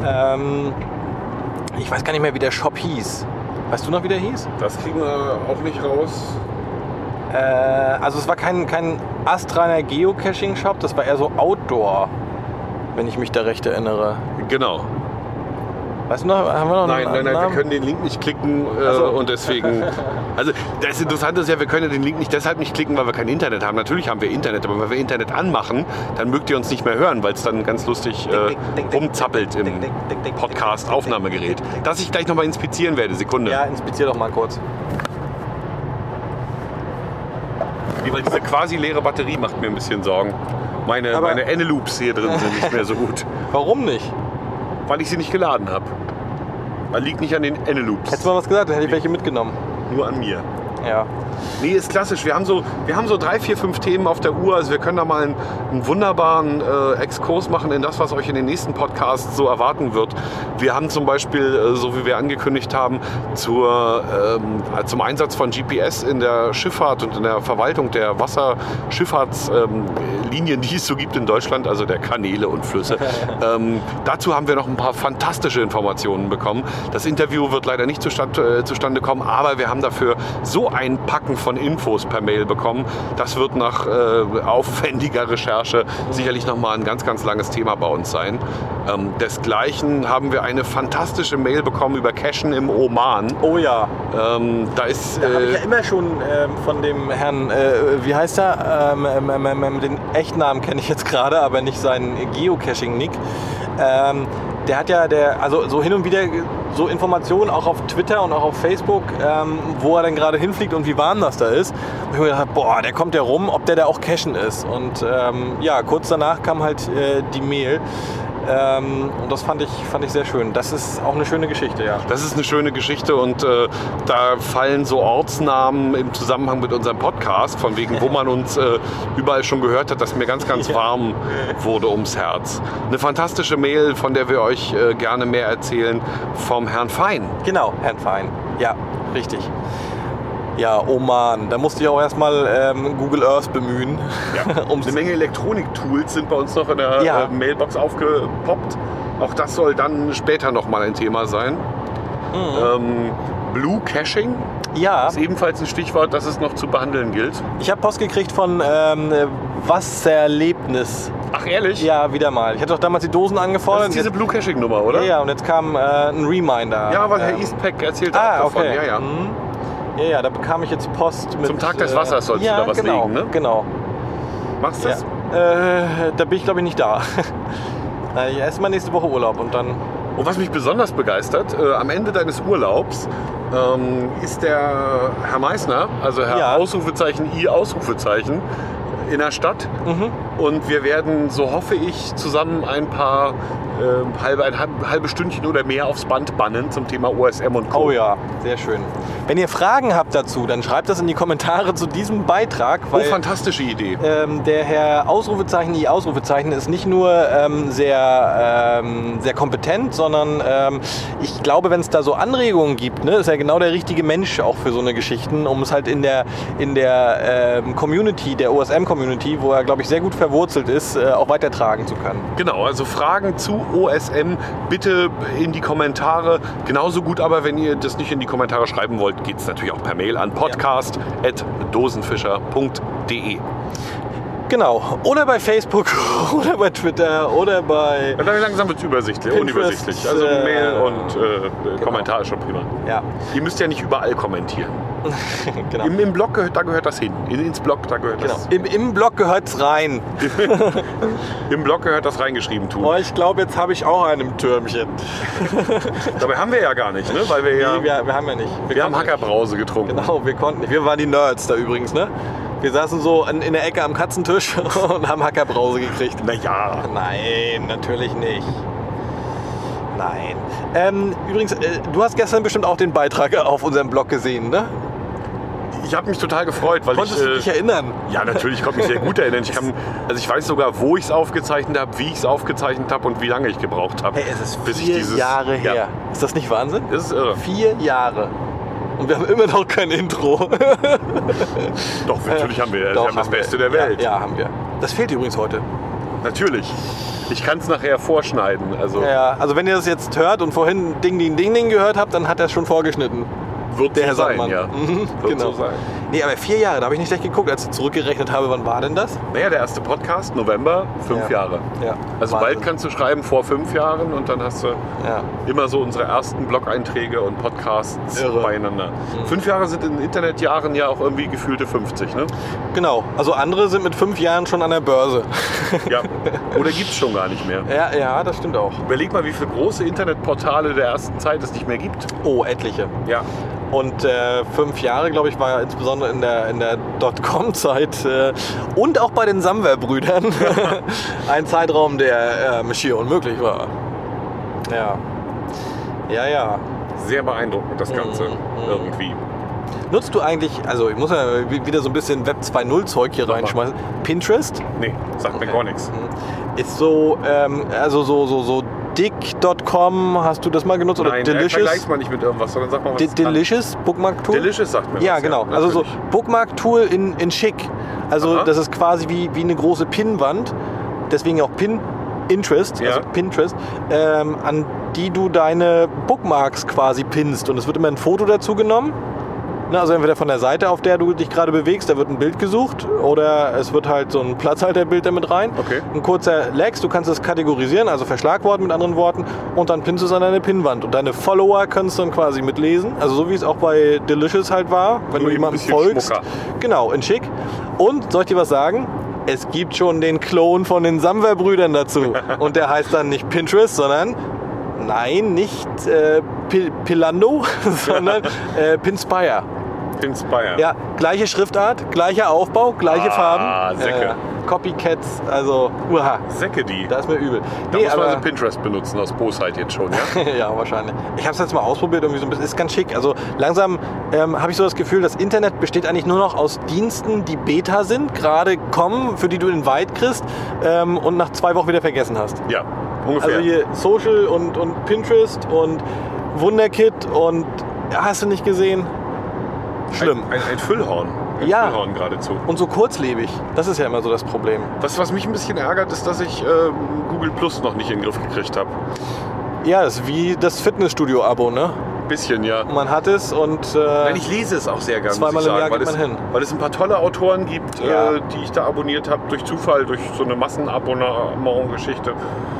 Ich weiß gar nicht mehr, wie der Shop hieß. Weißt du noch, wie der hieß? Das kriegen wir auch nicht raus. Also es war kein astreiner Geocaching-Shop, das war eher so Outdoor, wenn ich mich da recht erinnere. Genau. Weißt du noch, haben wir noch Nein, einen Namen? wir können den Link nicht klicken und deswegen... Also das Interessante ist ja, wir können den Link nicht deshalb nicht klicken, weil wir kein Internet haben. Natürlich haben wir Internet, aber wenn wir Internet anmachen, dann mögt ihr uns nicht mehr hören, weil es dann ganz lustig rumzappelt im Podcast-Aufnahmegerät. Das ich gleich nochmal inspizieren werde. Sekunde. Ja, inspizier doch mal kurz. Weil diese quasi leere Batterie macht mir ein bisschen Sorgen. Meine Eneloops hier drin sind nicht mehr so gut. Warum nicht? Weil ich sie nicht geladen habe. Man liegt nicht an den Eneloops. Hättest du mal was gesagt, dann hätte ich welche mitgenommen. Nur an mir. Ja. Nee, ist klassisch. Wir haben so 3, 4, 5 Themen auf der Uhr. Also wir können da mal einen wunderbaren Exkurs machen in das, was euch in den nächsten Podcasts so erwarten wird. Wir haben zum Beispiel, so wie wir angekündigt haben, zum Einsatz von GPS in der Schifffahrt und in der Verwaltung der Wasserschifffahrtslinien, die es so gibt in Deutschland, also der Kanäle und Flüsse. Dazu haben wir noch ein paar fantastische Informationen bekommen. Das Interview wird leider nicht zustande kommen, aber wir haben dafür so ein Packen von Infos per Mail bekommen. Das wird nach aufwendiger Recherche sicherlich nochmal ein ganz, ganz langes Thema bei uns sein. Desgleichen haben wir eine fantastische Mail bekommen über Cachen im Oman. Oh ja. Da habe ich ja immer schon von dem Herrn, wie heißt er? Den Echtnamen kenne ich jetzt gerade, aber nicht seinen Geocaching-Nick. Der hat ja, also so hin und wieder so Informationen auch auf Twitter und auch auf Facebook, wo er dann gerade hinfliegt und wie warm das da ist. Und ich habe mir gedacht, boah, der kommt ja rum, ob der da auch cachen ist. Und ja, kurz danach kam halt die Mail. Und das fand ich sehr schön. Das ist auch eine schöne Geschichte, ja. Das ist eine schöne Geschichte und da fallen so Ortsnamen im Zusammenhang mit unserem Podcast, von wegen, wo man uns überall schon gehört hat, dass mir ganz, ganz warm wurde ums Herz. Eine fantastische Mail, von der wir euch gerne mehr erzählen, vom Herrn Fein. Genau, Herrn Fein. Ja, richtig. Ja, Oman. Da musste ich auch erstmal Google Earth bemühen. Ja. Eine Menge Elektronik-Tools sind bei uns noch in der Mailbox aufgepoppt. Auch das soll dann später nochmal ein Thema sein. Mhm. Blue Caching ist ebenfalls ein Stichwort, das es noch zu behandeln gilt. Ich habe Post gekriegt von Wasserlebnis. Ach, ehrlich? Ja, wieder mal. Ich hatte doch damals die Dosen angefordert. Das ist diese Blue Caching-Nummer, oder? Ja, und jetzt kam ein Reminder. Ja, weil Herr Eastpack erzählt auch davon. Okay. Ja. Mhm. Ja, da bekam ich jetzt Post mit... Zum Tag des Wassers sollst du da was legen, ne? Genau. Machst du das? Da bin ich, glaube ich, nicht da. Ich erst mal nächste Woche Urlaub und dann Und was mich besonders begeistert, am Ende deines Urlaubs ist der Herr Meissner, also Herr Ja. Ausrufezeichen I Ausrufezeichen, in der Stadt. Und wir werden, so hoffe ich, zusammen ein paar halbe Stündchen oder mehr aufs Band bannen zum Thema OSM und Co. Oh ja, sehr schön. Wenn ihr Fragen habt dazu, dann schreibt das in die Kommentare zu diesem Beitrag, Oh, weil fantastische Idee. der Herr Ausrufezeichen, I Ausrufezeichen ist nicht nur sehr kompetent, sondern ich glaube, wenn es da so Anregungen gibt, ne, ist er genau der richtige Mensch auch für so eine Geschichten, um es halt in der Community, der OSM-Community, wo er, glaube ich, sehr gut verwurzelt ist, auch weitertragen zu können. Genau, also Fragen zu OSM bitte in die Kommentare. Genauso gut aber, wenn ihr das nicht in die Kommentare schreiben wollt, geht es natürlich auch per Mail an podcast@dosenfischer.de. Genau, oder bei Facebook, oder bei Twitter, oder bei... Und dann langsam wird es übersichtlich, Pinterest, unübersichtlich. Also Mail und Kommentar ist schon prima. Ja, Ihr müsst ja nicht überall kommentieren. genau. Im Blog da gehört das hin. Ins Blog, da gehört Genau. das. Im Blog gehört's rein. Im Blog gehört das reingeschrieben tun. Oh, ich glaube, jetzt habe ich auch einen im Türmchen. Dabei haben wir ja gar nicht, ne? Weil wir ja. Nee, wir haben ja nicht. Wir haben konnten Hackerbrause getrunken. nicht. Genau, wir konnten nicht. Wir waren die Nerds da übrigens, ne? Wir saßen so in der Ecke am Katzentisch und haben Hackerbrause gekriegt. Naja. Nein, natürlich nicht. Nein. Übrigens, du hast gestern bestimmt auch den Beitrag auf unserem Blog gesehen, ne? Ich habe mich total gefreut, weil Konntest du dich erinnern? Ja, natürlich, ich konnte mich sehr gut erinnern. Ich weiß sogar, wo ich es aufgezeichnet habe, wie ich es aufgezeichnet habe und wie lange ich gebraucht habe. Hey, es ist bis ich 4 dieses- Jahre Ja. her. Ist das nicht Wahnsinn? Das ist irre. 4 Jahre. Und wir haben immer noch kein Intro. Doch, natürlich haben wir, Doch, haben das haben wir. Beste der Welt. Ja, haben wir. Das fehlt übrigens heute. Natürlich. Ich kann es nachher vorschneiden. Also Ja, also wenn ihr das jetzt hört und vorhin Ding, Ding, Ding, Ding gehört habt, dann hat er es schon vorgeschnitten. wird Der so Herr sein, Sandmann. ja. Mhm, Wird genau. so sein. Nee, aber 4 Jahre, da habe ich nicht schlecht geguckt, als ich zurückgerechnet habe. Wann war denn das? Naja, der erste Podcast, November, 5 Ja. Jahre. Ja. Also Wahnsinn. bald kannst du schreiben vor 5 Jahren und dann hast du Ja. immer so unsere ersten Blog-Einträge und Podcasts Irre. beieinander. 5 Jahre sind in Internetjahren ja auch irgendwie gefühlte 50, ne? Genau. Also andere sind mit 5 Jahren schon an der Börse. Ja. Oder gibt es schon gar nicht mehr. Ja, das stimmt auch. Überleg mal, wie viele große Internetportale der ersten Zeit es nicht mehr gibt. Oh, etliche. Ja. Und 5 Jahre, glaube ich, war ja insbesondere in der Dotcom-Zeit und auch bei den Samwer-Brüdern ein Zeitraum, der schier unmöglich war. Ja. Ja. Sehr beeindruckend, das Ganze. Mhm. Irgendwie. Nutzt du eigentlich, also ich muss ja wieder so ein bisschen Web 2.0 Zeug hier Mach mal. reinschmeißen, Pinterest? Nee, sagt mir gar nichts. Ist so, also so dick.com, hast du das mal genutzt? Oder Nein, Delicious? vergleich's mal nicht mit irgendwas, sondern sag mal, was es kann. Delicious Bookmark-Tool? Delicious sagt mir Ja, was. genau. Also so natürlich. Bookmark-Tool in schick. Also Aha. das ist quasi wie eine große Pinnwand. Deswegen auch Pinterest, Ja. also Pinterest, an die du deine Bookmarks quasi pinnst. Und es wird immer ein Foto dazu genommen. Ne, also entweder von der Seite, auf der du dich gerade bewegst, da wird ein Bild gesucht. Oder es wird halt so ein Platzhalterbild damit rein. Okay. Ein kurzer Lex, du kannst es kategorisieren, also verschlagworten mit anderen Worten. Und dann pinnst du es an deine Pinnwand. Und deine Follower kannst du dann quasi mitlesen. Also so wie es auch bei Delicious halt war, wenn Nur du eben ein jemandem bisschen folgst. schmucker. Genau, in schick. Und soll ich dir was sagen? Es gibt schon den Klon von den Samwer-Brüdern dazu. Und der heißt dann nicht Pinterest, sondern, nein, nicht Pilando, sondern Pinspire. Inspire. Ja, gleiche Schriftart, gleicher Aufbau, gleiche Farben. Säcke. Copycats, also, uha, Säcke die. da ist mir übel. Da Nee, muss man aber, also Pinterest benutzen, aus Bosheit jetzt schon, ja? ja, wahrscheinlich. Ich habe es jetzt mal ausprobiert, irgendwie so ein bisschen, ist ganz schick. Also langsam habe ich so das Gefühl, das Internet besteht eigentlich nur noch aus Diensten, die Beta sind, gerade kommen, für die du den Invite kriegst und nach 2 Wochen wieder vergessen hast. Ja, ungefähr. Also hier Social und Pinterest und Wunderkit und hast du nicht gesehen? Schlimm. Ein Füllhorn. Ein Ja. Füllhorn geradezu. Und so kurzlebig. Das ist ja immer so das Problem. Was mich ein bisschen ärgert, ist, dass ich Google Plus noch nicht in den Griff gekriegt habe. Ja, das ist wie das Fitnessstudio-Abo, ne? Bisschen, ja. Man hat es und Nein, ich lese es auch sehr gerne, zweimal muss ich im sagen, Jahr weil, geht es, man hin. weil es ein paar tolle Autoren gibt, Ja. die ich da abonniert habe, durch Zufall, durch so eine Massenabonnement-Geschichte.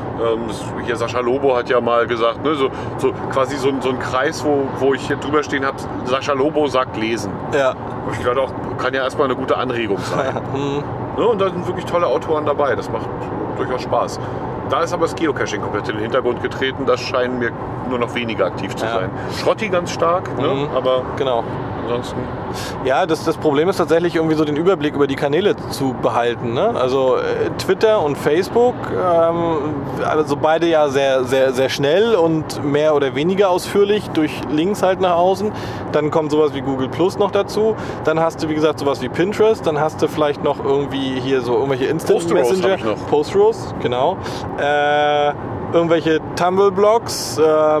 Hier Sascha Lobo hat ja mal gesagt, ne, so quasi so ein Kreis, wo ich hier drüber stehen habe, Sascha Lobo sagt lesen. ja. Und ich glaube auch, kann ja erstmal eine gute Anregung sein. Hm. Ne, und da sind wirklich tolle Autoren dabei, das macht durchaus Spaß. Da ist aber das Geocaching komplett in den Hintergrund getreten. Das scheinen mir nur noch weniger aktiv zu sein. Schrotti ganz stark, ne? Aber genau. Ansonsten. Ja, das Problem ist tatsächlich irgendwie so den Überblick über die Kanäle zu behalten. Ne? Also Twitter und Facebook, also beide ja sehr, sehr, sehr schnell und mehr oder weniger ausführlich durch Links halt nach außen. Dann kommt sowas wie Google Plus noch dazu. Dann hast du, wie gesagt, sowas wie Pinterest. Dann hast du vielleicht noch irgendwie hier so irgendwelche Instant Messenger. Post-Roast, genau. Irgendwelche Tumblr-Blogs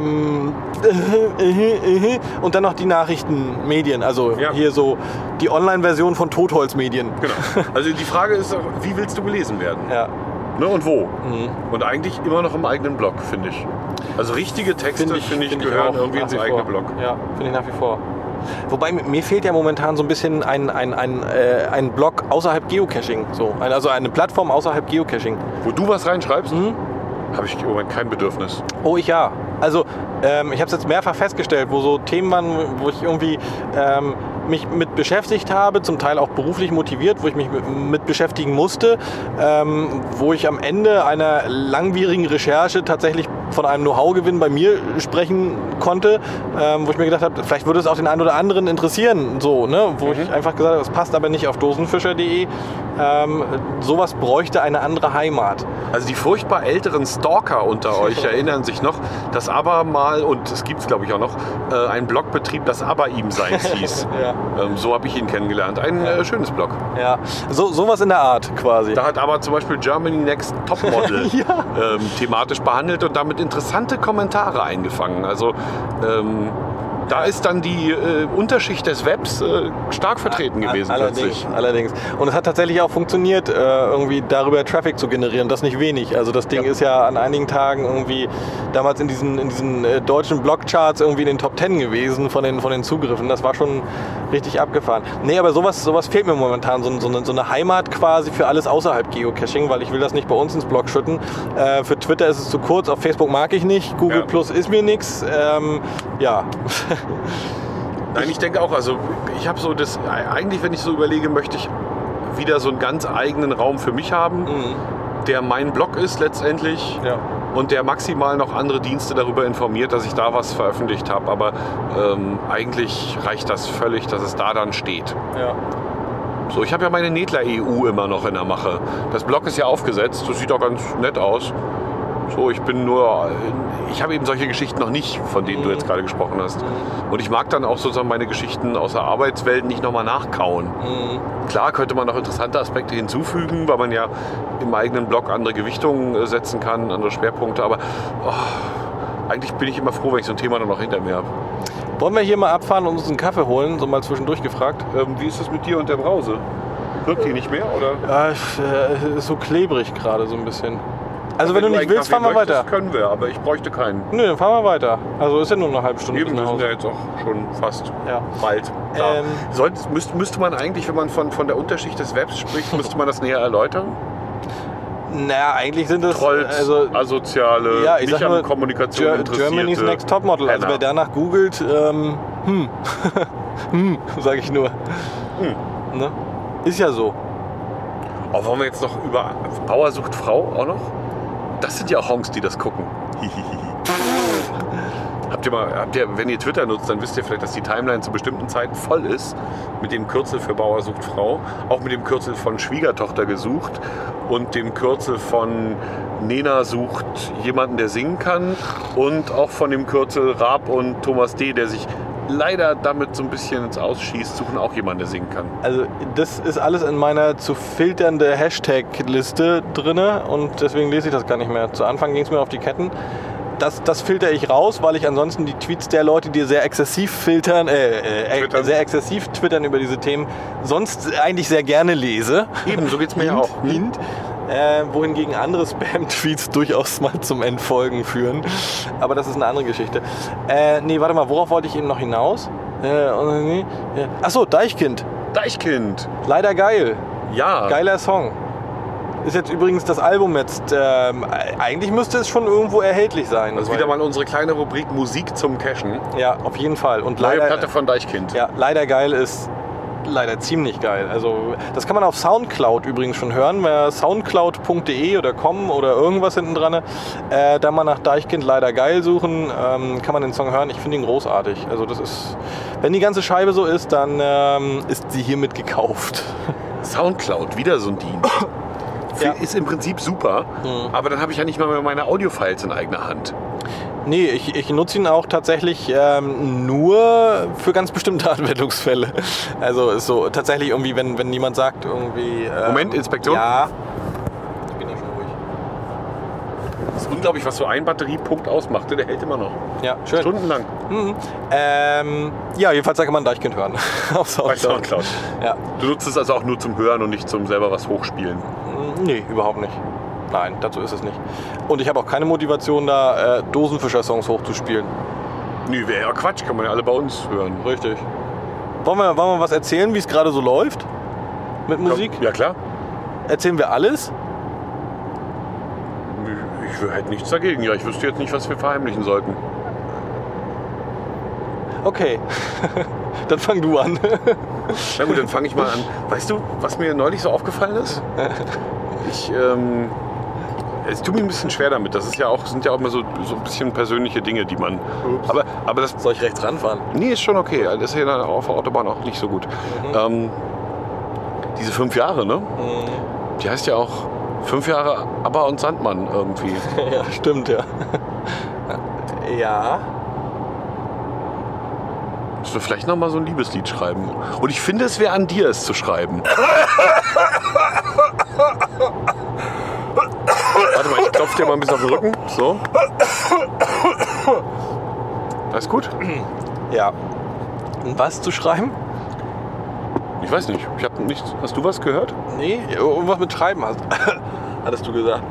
und dann noch die Nachrichtenmedien, also hier so die Online-Version von Totholz-Medien. Genau. Also die Frage ist, wie willst du gelesen werden? Ja. Ne, und wo? Und eigentlich immer noch im eigenen Blog, finde ich. Also richtige Texte, finde ich, gehören irgendwie ins eigene Blog. Ja, finde ich nach wie vor. Wobei, mir fehlt ja momentan so ein bisschen ein Blog außerhalb Geocaching. So. Also eine Plattform außerhalb Geocaching. Wo du was reinschreibst? Habe ich im Moment kein Bedürfnis. Oh, ich ja. Also ich habe es jetzt mehrfach festgestellt, wo so Themen waren, wo ich irgendwie mich mit beschäftigt habe, zum Teil auch beruflich motiviert, wo ich mich mit beschäftigen musste, wo ich am Ende einer langwierigen Recherche tatsächlich von einem Know-how-Gewinn bei mir sprechen konnte, wo ich mir gedacht habe, vielleicht würde es auch den einen oder anderen interessieren, so, ne? Wo ich einfach gesagt habe, das passt aber nicht auf dosenfischer.de. Sowas bräuchte eine andere Heimat. Also die furchtbar älteren Stalker unter euch erinnern sich noch, dass aber mal, und es gibt es glaube ich auch noch, ein Blogbetrieb, das aber ihm Seins hieß. Ja. So habe ich ihn kennengelernt. Ein schönes Blog. Ja, sowas in der Art quasi. Da hat aber zum Beispiel Germany Next Topmodel thematisch behandelt und damit interessante Kommentare eingefangen. Also da ist dann die Unterschicht des Webs stark vertreten gewesen. Allerdings. Und es hat tatsächlich auch funktioniert, irgendwie darüber Traffic zu generieren. Das nicht wenig. Also das Ding ist ja an einigen Tagen irgendwie damals in diesen deutschen Blogcharts irgendwie in den Top 10 gewesen von den Zugriffen. Das war schon richtig abgefahren. Nee, aber sowas fehlt mir momentan. So eine Heimat quasi für alles außerhalb Geocaching, weil ich will das nicht bei uns ins Blog schütten. Für Twitter ist es zu kurz, auf Facebook mag ich nicht, Google Plus ist mir nichts. Nein, ich denke auch, also ich habe so das, eigentlich wenn ich so überlege, möchte ich wieder so einen ganz eigenen Raum für mich haben, der mein Blog ist letztendlich und der maximal noch andere Dienste darüber informiert, dass ich da was veröffentlicht habe, aber eigentlich reicht das völlig, dass es da dann steht. Ja. So, ich habe ja meine Nedler-EU immer noch in der Mache. Das Blog ist ja aufgesetzt, das sieht auch ganz nett aus. So, ich habe eben solche Geschichten noch nicht, von denen du jetzt gerade gesprochen hast. Und ich mag dann auch sozusagen meine Geschichten aus der Arbeitswelt nicht nochmal nachkauen. Klar könnte man noch interessante Aspekte hinzufügen, weil man ja im eigenen Blog andere Gewichtungen setzen kann, andere Schwerpunkte. Aber eigentlich bin ich immer froh, wenn ich so ein Thema dann noch hinter mir habe. Wollen wir hier mal abfahren und uns einen Kaffee holen? So mal zwischendurch gefragt. Wie ist das mit dir und der Brause? Wirkt die nicht mehr, oder? Ja, ist so klebrig gerade so ein bisschen. Also wenn du nicht willst, fahren wir weiter. Das können wir, aber ich bräuchte keinen. Nö, dann fahren wir weiter. Also ist ja nur eine halbe Stunde. Eben, wir sind ja jetzt auch schon fast bald da. Müsste man eigentlich, wenn man von der Unterschicht des Webs spricht, müsste man das näher erläutern? Naja, eigentlich sind das Trolls, asoziale, nicht an Kommunikation interessierte. Germany's Next Topmodel. Also wer danach googelt, sage ich nur. Ne? Ist ja so. Oh, wollen wir jetzt noch über Bauer sucht Frau auch noch? Das sind ja auch Honks, die das gucken. Habt ihr, wenn ihr Twitter nutzt, dann wisst ihr vielleicht, dass die Timeline zu bestimmten Zeiten voll ist mit dem Kürzel für Bauer sucht Frau, auch mit dem Kürzel von Schwiegertochter gesucht und dem Kürzel von Nena sucht jemanden, der singen kann und auch von dem Kürzel Raab und Thomas D., der sich leider damit so ein bisschen ins Ausschießt, suchen auch jemanden, der singen kann. Also das ist alles in meiner zu filternde Hashtag-Liste drin und deswegen lese ich das gar nicht mehr. Zu Anfang ging es mir auf die Ketten. Das filtere ich raus, weil ich ansonsten die Tweets der Leute, die sehr exzessiv filtern, sehr exzessiv twittern über diese Themen, sonst eigentlich sehr gerne lese. Eben, so geht's mir ja auch. Wohingegen andere Spam-Tweets durchaus mal zum Entfolgen führen. Aber das ist eine andere Geschichte. Nee, warte mal, worauf wollte ich eben noch hinaus? Achso, Deichkind. Deichkind. Leider geil. Ja. Geiler Song. Ist jetzt übrigens das Album jetzt, eigentlich müsste es schon irgendwo erhältlich sein. Das ist wieder mal unsere kleine Rubrik Musik zum Cachen. Ja, auf jeden Fall. Und neue Platte von Deichkind. Ja, leider geil ist leider ziemlich geil. Also das kann man auf Soundcloud übrigens schon hören. Wer soundcloud.de oder com oder irgendwas hinten dran, da mal nach Deichkind leider geil suchen, kann man den Song hören. Ich finde ihn großartig. Also das ist, wenn die ganze Scheibe so ist, dann ist sie hiermit gekauft. Soundcloud, wieder so ein Dienst. Ja. Ist im Prinzip super, aber dann habe ich ja nicht mal mehr meine Audiofiles in eigener Hand. Nee, ich nutze ihn auch tatsächlich nur für ganz bestimmte Anwendungsfälle. Also ist so tatsächlich irgendwie, wenn jemand sagt irgendwie... Moment, Inspektion? Ja. Ich bin ja schon ruhig. Das ist unglaublich, was so ein Batteriepunkt ausmachte. Der hält immer noch. Ja, schön. Stundenlang. Ja, jedenfalls kann man Deichkind hören. Auf Bei Soundcloud. Ja. Du nutzt es also auch nur zum Hören und nicht zum selber was hochspielen? Nee, überhaupt nicht. Nein, dazu ist es nicht. Und ich habe auch keine Motivation, da Dosenfischer-Songs hochzuspielen. Nee, wäre ja Quatsch, kann man ja alle bei uns hören. Richtig. Wollen wir was erzählen, wie es gerade so läuft? Mit Musik? Ja, klar. Erzählen wir alles? Ich hätte nichts dagegen. Ja, ich wüsste jetzt nicht, was wir verheimlichen sollten. Okay. Dann fang du an. Na gut, dann fange ich mal an. Weißt du, was mir neulich so aufgefallen ist? Es tut mir ein bisschen schwer damit. Das ist ja auch, sind ja auch immer so ein bisschen persönliche Dinge, die man... Aber das... Soll ich rechts ranfahren? Nee, ist schon okay. Das ist ja dann auf der Autobahn auch nicht so gut. Diese 5 Jahre, ne? Die heißt ja auch 5 Jahre Abba und Sandmann irgendwie. Ja, stimmt, ja. Ja. Müssen wir vielleicht noch mal so ein Liebeslied schreiben. Und ich finde, es wäre an dir, es zu schreiben. Warte mal, ich klopfe dir mal ein bisschen auf den Rücken. So. Alles gut? Ja. Und was zu schreiben? Ich weiß nicht. Ich habe nichts. Hast du was gehört? Nee, irgendwas mit Schreiben hattest du gesagt.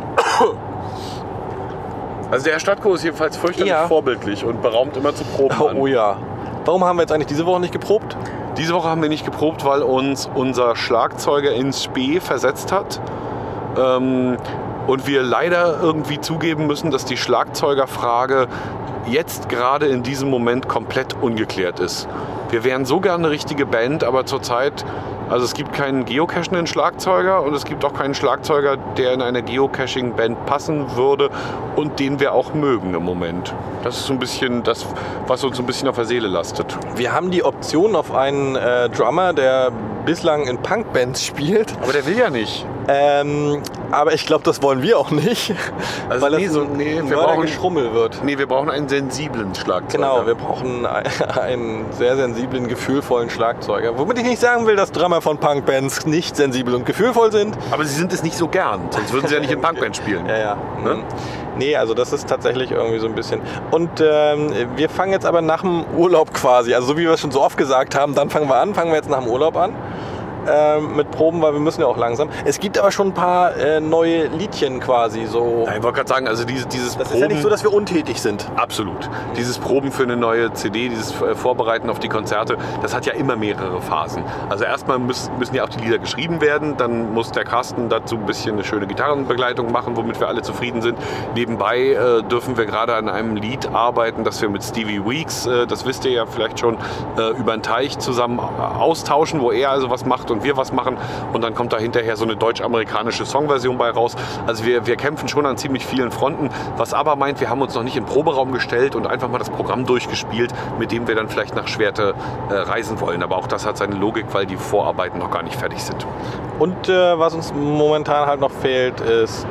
Also der Herr Stadtko ist jedenfalls fürchterlich vorbildlich und beraumt immer zu Proben an. Oh ja. Warum haben wir jetzt eigentlich diese Woche nicht geprobt? Diese Woche haben wir nicht geprobt, weil uns unser Schlagzeuger ins Spee versetzt hat. Und wir leider irgendwie zugeben müssen, dass die Schlagzeugerfrage jetzt gerade in diesem Moment komplett ungeklärt ist. Wir wären so gerne eine richtige Band, aber zurzeit, also es gibt keinen geocachenden Schlagzeuger und es gibt auch keinen Schlagzeuger, der in eine Geocaching-Band passen würde und den wir auch mögen im Moment. Das ist so ein bisschen das, was uns ein bisschen auf der Seele lastet. Wir haben die Option auf einen Drummer, der bislang in Punkbands spielt. Aber der will ja nicht. Aber ich glaube, das wollen wir auch nicht. Also weil das wir brauchen Schrummel wird. Nee, wir brauchen einen sensiblen Schlagzeuger. Genau, wir brauchen einen sehr sensiblen, gefühlvollen Schlagzeuger. Womit ich nicht sagen will, dass Drummer von Punkbands nicht sensibel und gefühlvoll sind. Aber sie sind es nicht so gern, sonst würden sie ja nicht in Punkbands spielen. Ja. Ne? Nee, also das ist tatsächlich irgendwie so ein bisschen. Und wir fangen jetzt aber nach dem Urlaub quasi, also so wie wir es schon so oft gesagt haben, dann fangen wir jetzt nach dem Urlaub an. Mit Proben, weil wir müssen ja auch langsam. Es gibt aber schon ein paar neue Liedchen quasi so. Ja, ich wollte gerade sagen, also dieses Das ist ja nicht so, dass wir untätig sind. Absolut. Dieses Proben für eine neue CD, dieses Vorbereiten auf die Konzerte, das hat ja immer mehrere Phasen. Also erstmal müssen ja auch die Lieder geschrieben werden, dann muss der Carsten dazu ein bisschen eine schöne Gitarrenbegleitung machen, womit wir alle zufrieden sind. Nebenbei dürfen wir gerade an einem Lied arbeiten, das wir mit Stevie Weeks, das wisst ihr ja vielleicht schon, über den Teich zusammen austauschen, wo er also was macht und wir was machen und dann kommt da hinterher so eine deutsch-amerikanische Songversion bei raus. Also wir kämpfen schon an ziemlich vielen Fronten, was aber meint, wir haben uns noch nicht in den Proberaum gestellt und einfach mal das Programm durchgespielt, mit dem wir dann vielleicht nach Schwerte reisen wollen. Aber auch das hat seine Logik, weil die Vorarbeiten noch gar nicht fertig sind. Und was uns momentan halt noch fehlt,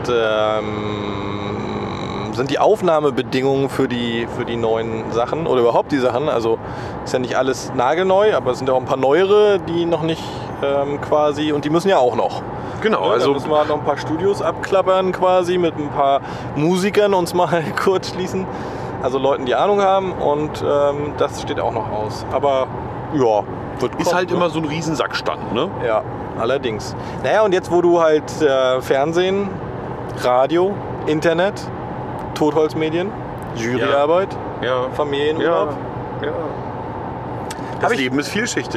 sind die Aufnahmebedingungen für die neuen Sachen oder überhaupt die Sachen. Also ist ja nicht alles nagelneu, aber es sind ja auch ein paar neuere, die noch nicht quasi, und die müssen ja auch noch. Genau, Ja, also da müssen wir halt noch ein paar Studios abklappern quasi, mit ein paar Musikern uns mal kurz schließen. Also Leuten, die Ahnung haben, und das steht auch noch aus. Aber ja, wird ist kommen, halt ne? immer so ein Riesensackstand, ne? Ja, allerdings. Naja, und jetzt, wo du halt Fernsehen, Radio, Internet, Totholzmedien, Juryarbeit, Ja. Familienurlaub. Ja. Das Leben ist vielschichtig.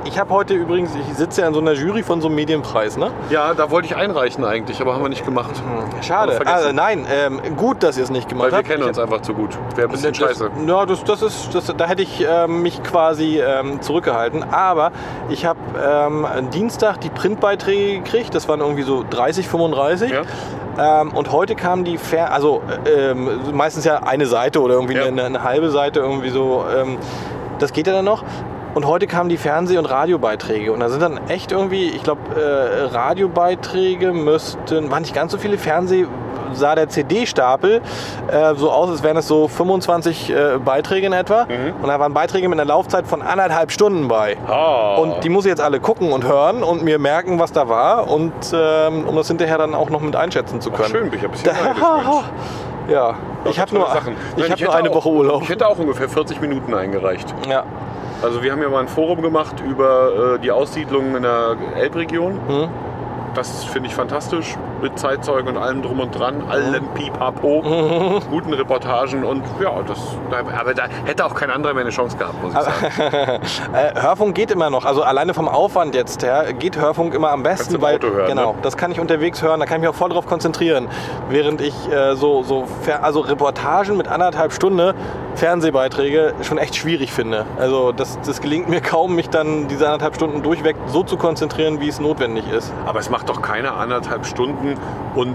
Ich habe heute übrigens, ich sitze ja in so einer Jury von so einem Medienpreis, ne? Ja, da wollte ich einreichen eigentlich, aber haben wir nicht gemacht. Schade. Also, nein, gut, dass ihr es nicht gemacht habt. Weil wir kennen uns einfach zu gut. Wäre ein bisschen scheiße. Ja, da hätte ich mich quasi zurückgehalten. Aber ich habe Dienstag die Printbeiträge gekriegt. Das waren irgendwie so 30, 35. Ja. Und heute kamen die, meistens ja eine Seite oder irgendwie eine halbe Seite irgendwie so. Das geht ja dann noch. Und heute kamen die Fernseh- und Radiobeiträge. Und da sind dann echt irgendwie, ich glaube, Radiobeiträge waren nicht ganz so viele. Fernseh sah der CD-Stapel so aus, als wären es so 25 Beiträge in etwa. Und da waren Beiträge mit einer Laufzeit von 1,5 Stunden bei. Und die muss ich jetzt alle gucken und hören und mir merken, was da war. Und um das hinterher dann auch noch mit einschätzen zu können. Schön, bin ich ein bisschen neidisch, ja, ich habe nur eine Woche Urlaub. Ich hätte auch ungefähr 40 Minuten eingereicht. Ja. Also wir haben ja mal ein Forum gemacht über die Aussiedlung in der Elbregion. Das finde ich fantastisch, mit Zeitzeugen und allem drum und dran, allem Pipapo, guten Reportagen und ja, aber da hätte auch kein anderer mehr eine Chance gehabt, muss ich sagen. Hörfunk geht immer noch, also alleine vom Aufwand jetzt her, geht Hörfunk immer am besten. Kannst du im Auto hören, genau, ne? Das kann ich unterwegs hören, da kann ich mich auch voll drauf konzentrieren, während ich also Reportagen mit 1,5 Stunden Fernsehbeiträge schon echt schwierig finde. Also das gelingt mir kaum, mich dann diese 1,5 Stunden durchweg so zu konzentrieren, wie es notwendig ist. Aber es macht doch keiner 1,5 Stunden und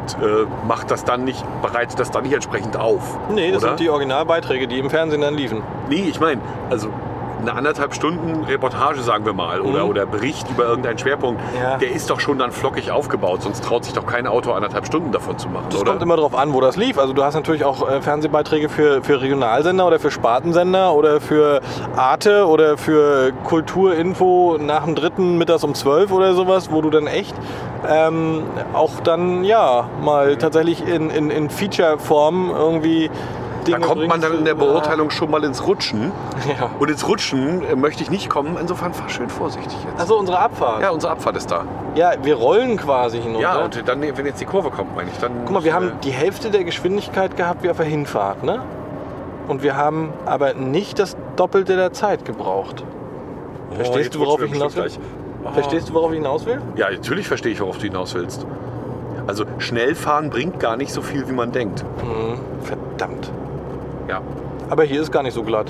bereitet das dann nicht entsprechend auf. Nee, das oder? sind die Originalbeiträge, die im Fernsehen dann liefen. Nee, ich meine, also eine 1,5 Stunden Reportage, sagen wir mal, oder Bericht über irgendeinen Schwerpunkt, der ist doch schon dann flockig aufgebaut, sonst traut sich doch kein Autor 1,5 Stunden davon zu machen, das oder? Kommt immer darauf an, wo das lief. Also du hast natürlich auch Fernsehbeiträge für Regionalsender oder für Spartensender oder für Arte oder für Kulturinfo nach dem 3. mittags um 12 oder sowas, wo du dann echt auch dann mal tatsächlich in Feature-Form irgendwie da kommt man dann in der Beurteilung schon mal ins Rutschen. Ja. Und ins Rutschen möchte ich nicht kommen. Insofern fahr schön vorsichtig jetzt. Also unsere Abfahrt? Ja, unsere Abfahrt ist da. Ja, wir rollen quasi hinunter. Ja, und dann, wenn jetzt die Kurve kommt, meine ich, dann... Guck mal, wir haben die Hälfte der Geschwindigkeit gehabt wie auf der Hinfahrt, ne? Und wir haben aber nicht das Doppelte der Zeit gebraucht. Verstehst du, worauf ich hinaus will? Verstehst du, worauf ich hinaus will? Ja, natürlich verstehe ich, worauf du hinaus willst. Also schnell fahren bringt gar nicht so viel, wie man denkt. Verdammt. Ja. Aber hier ist gar nicht so glatt.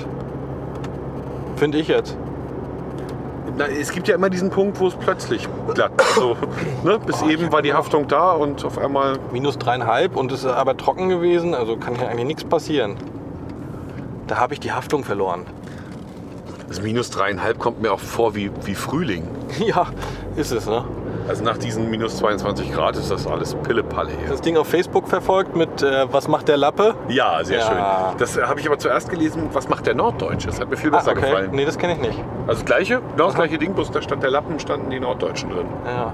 Finde ich jetzt. Na, es gibt ja immer diesen Punkt, wo es plötzlich glatt ist. Also, bis eben war die Haftung da und auf einmal... -3,5 und es ist aber trocken gewesen, also kann hier eigentlich nichts passieren. Da habe ich die Haftung verloren. Das -3,5 kommt mir auch vor wie Frühling. Ja, ist es, ne? Also nach diesen -22 Grad ist das alles Pille-Palle hier. Das Ding auf Facebook verfolgt mit was macht der Lappe? Ja, sehr schön. Das habe ich aber zuerst gelesen, was macht der Norddeutsche? Das hat mir viel besser gefallen. Nee, das kenne ich nicht. Also das gleiche Ding, bloß da stand der Lappen, standen die Norddeutschen drin. Ja.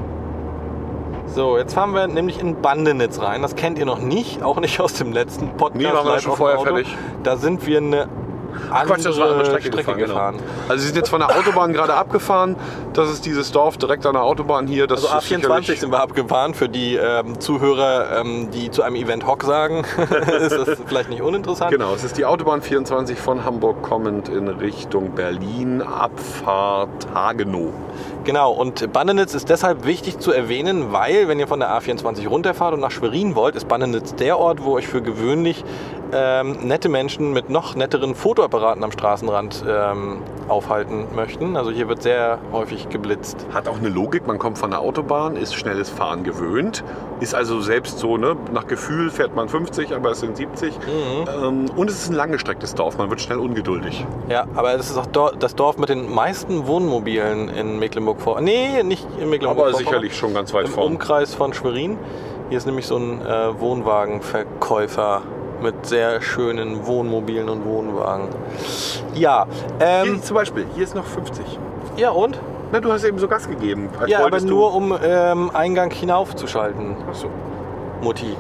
So, jetzt fahren wir nämlich in Bandenitz rein. Das kennt ihr noch nicht, auch nicht aus dem letzten Podcast. Nee, waren wir schon vorher fertig. Da sind wir eine das war eine Strecke gefahren. Genau. Also sie sind jetzt von der Autobahn gerade abgefahren. Das ist dieses Dorf direkt an der Autobahn hier. Das also A24 sind wir abgefahren. Für die Zuhörer, die zu einem Event Hock sagen, ist das vielleicht nicht uninteressant. Genau, es ist die Autobahn 24 von Hamburg kommend in Richtung Berlin, Abfahrt Hagenow. Genau, und Bandenitz ist deshalb wichtig zu erwähnen, weil, wenn ihr von der A24 runterfahrt und nach Schwerin wollt, ist Bandenitz der Ort, wo euch für gewöhnlich nette Menschen mit noch netteren Fotoapparaten am Straßenrand aufhalten möchten. Also hier wird sehr häufig geblitzt. Hat auch eine Logik, man kommt von der Autobahn, ist schnelles Fahren gewöhnt, ist also selbst so, nach Gefühl fährt man 50, aber es sind 70. Und es ist ein langgestrecktes Dorf, man wird schnell ungeduldig. Ja, aber es ist auch das Dorf mit den meisten Wohnmobilen in Mecklenburg-Vorpommern. Nee, nicht in Mecklenburg-Vorpommern. Aber sicherlich schon ganz weit vorne. Im Umkreis von Schwerin. Hier ist nämlich so ein Wohnwagenverkäufer mit sehr schönen Wohnmobilen und Wohnwagen. Ja. Hier zum Beispiel, hier ist noch 50. Ja, und? Na, du hast eben so Gas gegeben. Ja, aber nur um Eingang hinaufzuschalten. Ach so. Mutti.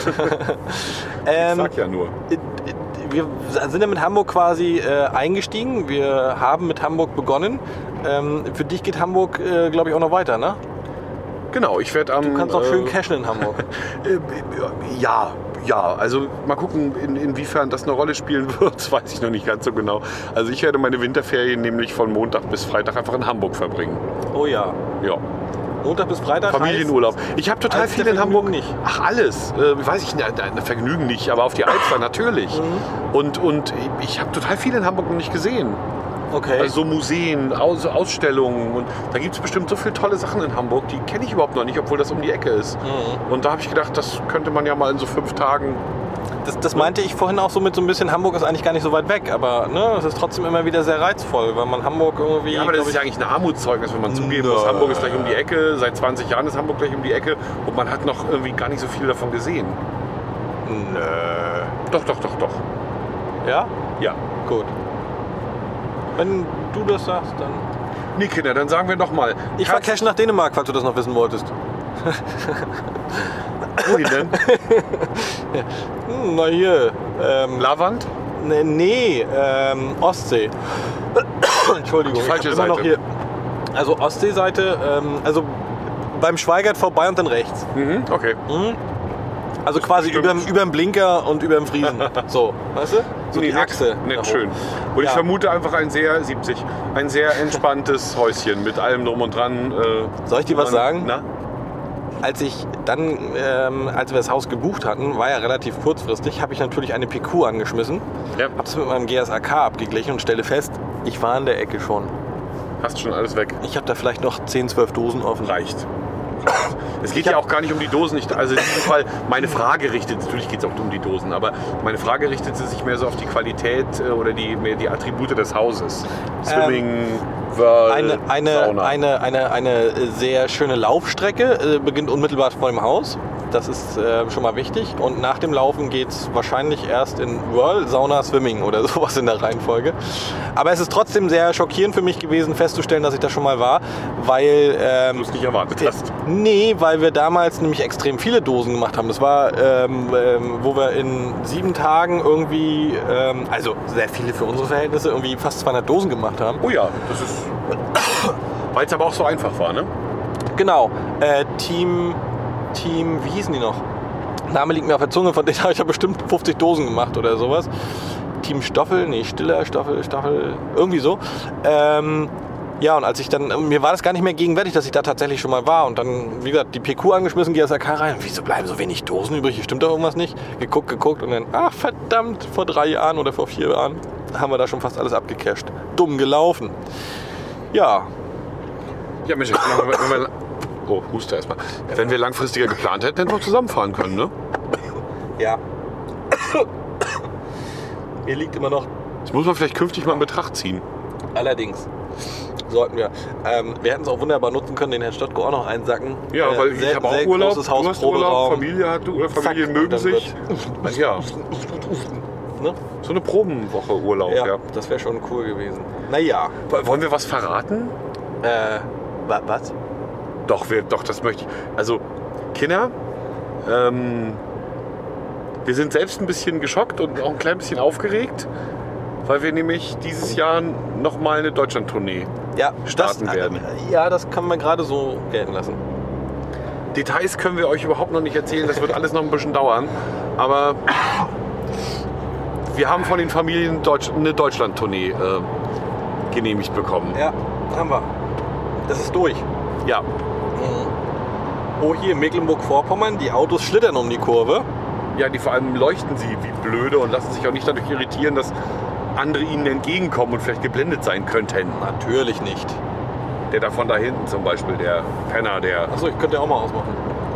Ich sag ja nur. Wir sind ja mit Hamburg quasi eingestiegen. Wir haben mit Hamburg begonnen. Für dich geht Hamburg, glaube ich, auch noch weiter, ne? Genau, ich werde am... Du kannst auch schön cashen in Hamburg. Ja, Ja, also mal gucken, inwiefern das eine Rolle spielen wird, das weiß ich noch nicht ganz so genau. Also ich werde meine Winterferien nämlich von Montag bis Freitag einfach in Hamburg verbringen. Oh ja. Ja. Montag bis Freitag Familienurlaub. Ich habe total heißt viel der in Hamburg. Vergnügen nicht. Ach, alles. Weiß ich nicht, Vergnügen nicht, aber auf die Alster natürlich. Und ich habe total viel in Hamburg noch nicht gesehen. Okay. Also so Museen, Ausstellungen. Und da gibt es bestimmt so viele tolle Sachen in Hamburg, die kenne ich überhaupt noch nicht, obwohl das um die Ecke ist. Und da habe ich gedacht, das könnte man ja mal in so 5 Tagen... Das meinte ich vorhin auch so mit so ein bisschen, Hamburg ist eigentlich gar nicht so weit weg, aber ne, es ist trotzdem immer wieder sehr reizvoll, weil man Hamburg irgendwie... Ja, aber das ist ja eigentlich ein Armutszeugnis, wenn man zugeben muss, Hamburg ist gleich um die Ecke, seit 20 Jahren ist Hamburg gleich um die Ecke und man hat noch irgendwie gar nicht so viel davon gesehen. Nö. Doch. Ja? Ja. Gut. Wenn du das sagst, dann... Nee, Kinder, dann sagen wir doch mal. Ich fahr Cash nach Dänemark, falls du das noch wissen wolltest. Wohin denn? Na hier. Lavand? Nee, Ostsee. Entschuldigung, Die falsche ich hab immer noch Seite. hier. Also Ostseeseite, also beim Schweigert vorbei und dann rechts. Okay. Also quasi Stimmt. überm Blinker und überm Friesen. So, weißt du? So die Achse. Nett, nach schön. oben. Und ich Ja. vermute einfach ein sehr entspanntes Häuschen mit allem drum und dran. Soll ich dir was sagen? Na? Als ich dann, als wir das Haus gebucht hatten, war ja relativ kurzfristig, habe ich natürlich eine PQ angeschmissen, Ja. habe es mit meinem GSAK abgeglichen und stelle fest, ich war in der Ecke schon. Hast schon alles weg. Ich habe da vielleicht noch 10, 12 Dosen offen. Reicht. Es geht ja auch gar nicht um die Dosen. Also in diesem Fall, meine Frage richtet, natürlich geht es auch um die Dosen, aber meine Frage richtet sich mehr so auf die Qualität oder mehr die Attribute des Hauses. Swimming, Whirl, Sauna. Eine sehr schöne Laufstrecke, beginnt unmittelbar vor dem Haus. Das ist schon mal wichtig. Und nach dem Laufen geht es wahrscheinlich erst in Whirl, Sauna, Swimming oder sowas in der Reihenfolge. Aber es ist trotzdem sehr schockierend für mich gewesen, festzustellen, dass ich da schon mal war, weil... du es nicht erwartet hast. Nee, weil wir damals nämlich extrem viele Dosen gemacht haben. Das war, wo wir in 7 Tagen irgendwie, also sehr viele für unsere Verhältnisse, irgendwie fast 200 Dosen gemacht haben. Oh ja, das ist... Weil es aber auch so einfach war, ne? Genau. Team, wie hießen die noch? Name liegt mir auf der Zunge, von denen habe ich ja bestimmt 50 Dosen gemacht oder sowas. Team Stoffel, nee, Stiller, Stoffel, irgendwie so. Ja, und als ich dann, mir war das gar nicht mehr gegenwärtig, dass ich da tatsächlich schon mal war. Und dann, wie gesagt, die PQ angeschmissen, GSAK rein. Wieso bleiben so wenig Dosen übrig? Hier stimmt doch irgendwas nicht. Geguckt und dann, ach verdammt, vor 3 Jahren oder vor 4 Jahren haben wir da schon fast alles abgecasht. Dumm gelaufen. Ja. Ja, Mensch, wenn wir, oh, Huster erstmal. Wenn wir langfristiger geplant hätten, hätten wir zusammenfahren können, ne? Ja. Mir liegt immer noch. Das muss man vielleicht künftig mal in Betracht ziehen. Allerdings. Sollten wir. Wir hätten es auch wunderbar nutzen können, den Herrn Stottko auch noch einsacken. Ja, weil ich habe auch Urlaub, Großes Haus, du hast Urlaub, Proberaum. Familie hat du, Familien Zack, mögen und dann sich. Ja, Ne? so eine Probenwoche Urlaub, Ja, ja. das wäre schon cool gewesen. Naja. Wollen wir was verraten? Was? Doch, das möchte ich. Also, Kinder, wir sind selbst ein bisschen geschockt und auch ein klein bisschen aufgeregt, weil wir nämlich dieses Jahr nochmal eine Deutschland-Tournee starten werden. Ja, das kann man gerade so gelten lassen. Details können wir euch überhaupt noch nicht erzählen, das wird alles noch ein bisschen dauern. Aber wir haben von den Familien eine Deutschland-Tournee genehmigt bekommen. Ja, haben wir. Das ist durch. Ja. Oh, hier in Mecklenburg-Vorpommern, die Autos schlittern um die Kurve. Ja, die vor allem leuchten sie wie blöde und lassen sich auch nicht dadurch irritieren, dass andere ihnen entgegenkommen und vielleicht geblendet sein könnten. Natürlich nicht. Der da von da hinten zum Beispiel, der Penner, der... Achso, ich könnte ja auch mal ausmachen.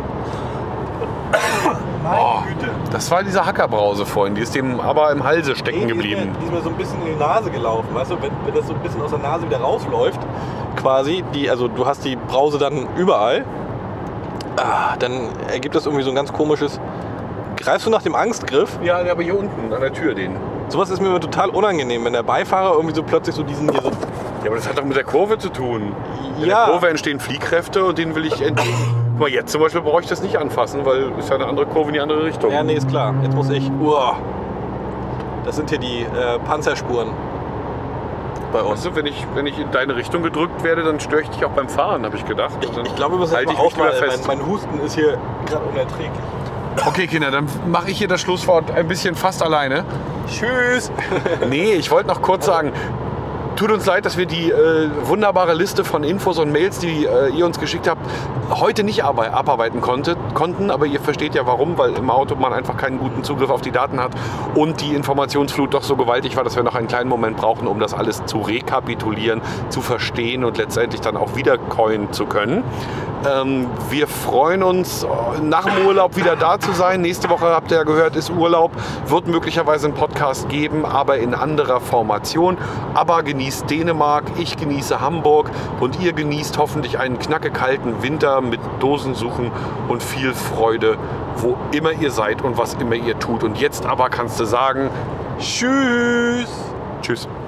Meine Güte. Das war diese Hackerbrause vorhin, die ist dem aber im Halse stecken geblieben. Die ist mir so ein bisschen in die Nase gelaufen, weißt du, wenn das so ein bisschen aus der Nase wieder rausläuft, quasi, also du hast die Brause dann überall, dann ergibt das irgendwie so ein ganz komisches... Greifst du nach dem Angstgriff? Ja, aber hier unten an der Tür den. Sowas ist mir immer total unangenehm, wenn der Beifahrer irgendwie so plötzlich so diesen hier so... Ja, aber das hat doch mit der Kurve zu tun. In Ja. der Kurve entstehen Fliehkräfte und den will ich entgegen. Guck mal, jetzt zum Beispiel brauche ich das nicht anfassen, weil es ja eine andere Kurve in die andere Richtung. Ja, nee, ist klar. Jetzt muss ich... Uah. Das sind hier die Panzerspuren bei uns. Weißt du, wenn ich in deine Richtung gedrückt werde, dann störe ich dich auch beim Fahren, habe ich gedacht. Ich glaube, wir müssen Halt jetzt dich mal nicht mehr aufmachen. fest. Mein Husten ist hier gerade unerträglich. Okay, Kinder, dann mache ich hier das Schlusswort ein bisschen fast alleine. Tschüss. Nee, ich wollte noch kurz sagen, tut uns leid, dass wir die wunderbare Liste von Infos und Mails, die ihr uns geschickt habt, heute nicht abarbeiten konnten. Aber ihr versteht ja warum, weil im Auto man einfach keinen guten Zugriff auf die Daten hat und die Informationsflut doch so gewaltig war, dass wir noch einen kleinen Moment brauchen, um das alles zu rekapitulieren, zu verstehen und letztendlich dann auch wieder coinen zu können. Wir freuen uns, nach dem Urlaub wieder da zu sein. Nächste Woche, habt ihr ja gehört, ist Urlaub. Wird möglicherweise einen Podcast geben, aber in anderer Formation. Aber genießt Dänemark, ich genieße Hamburg und ihr genießt hoffentlich einen knackekalten Winter mit Dosensuchen und viel Freude, wo immer ihr seid und was immer ihr tut. Und jetzt aber kannst du sagen, Tschüss. tschüss.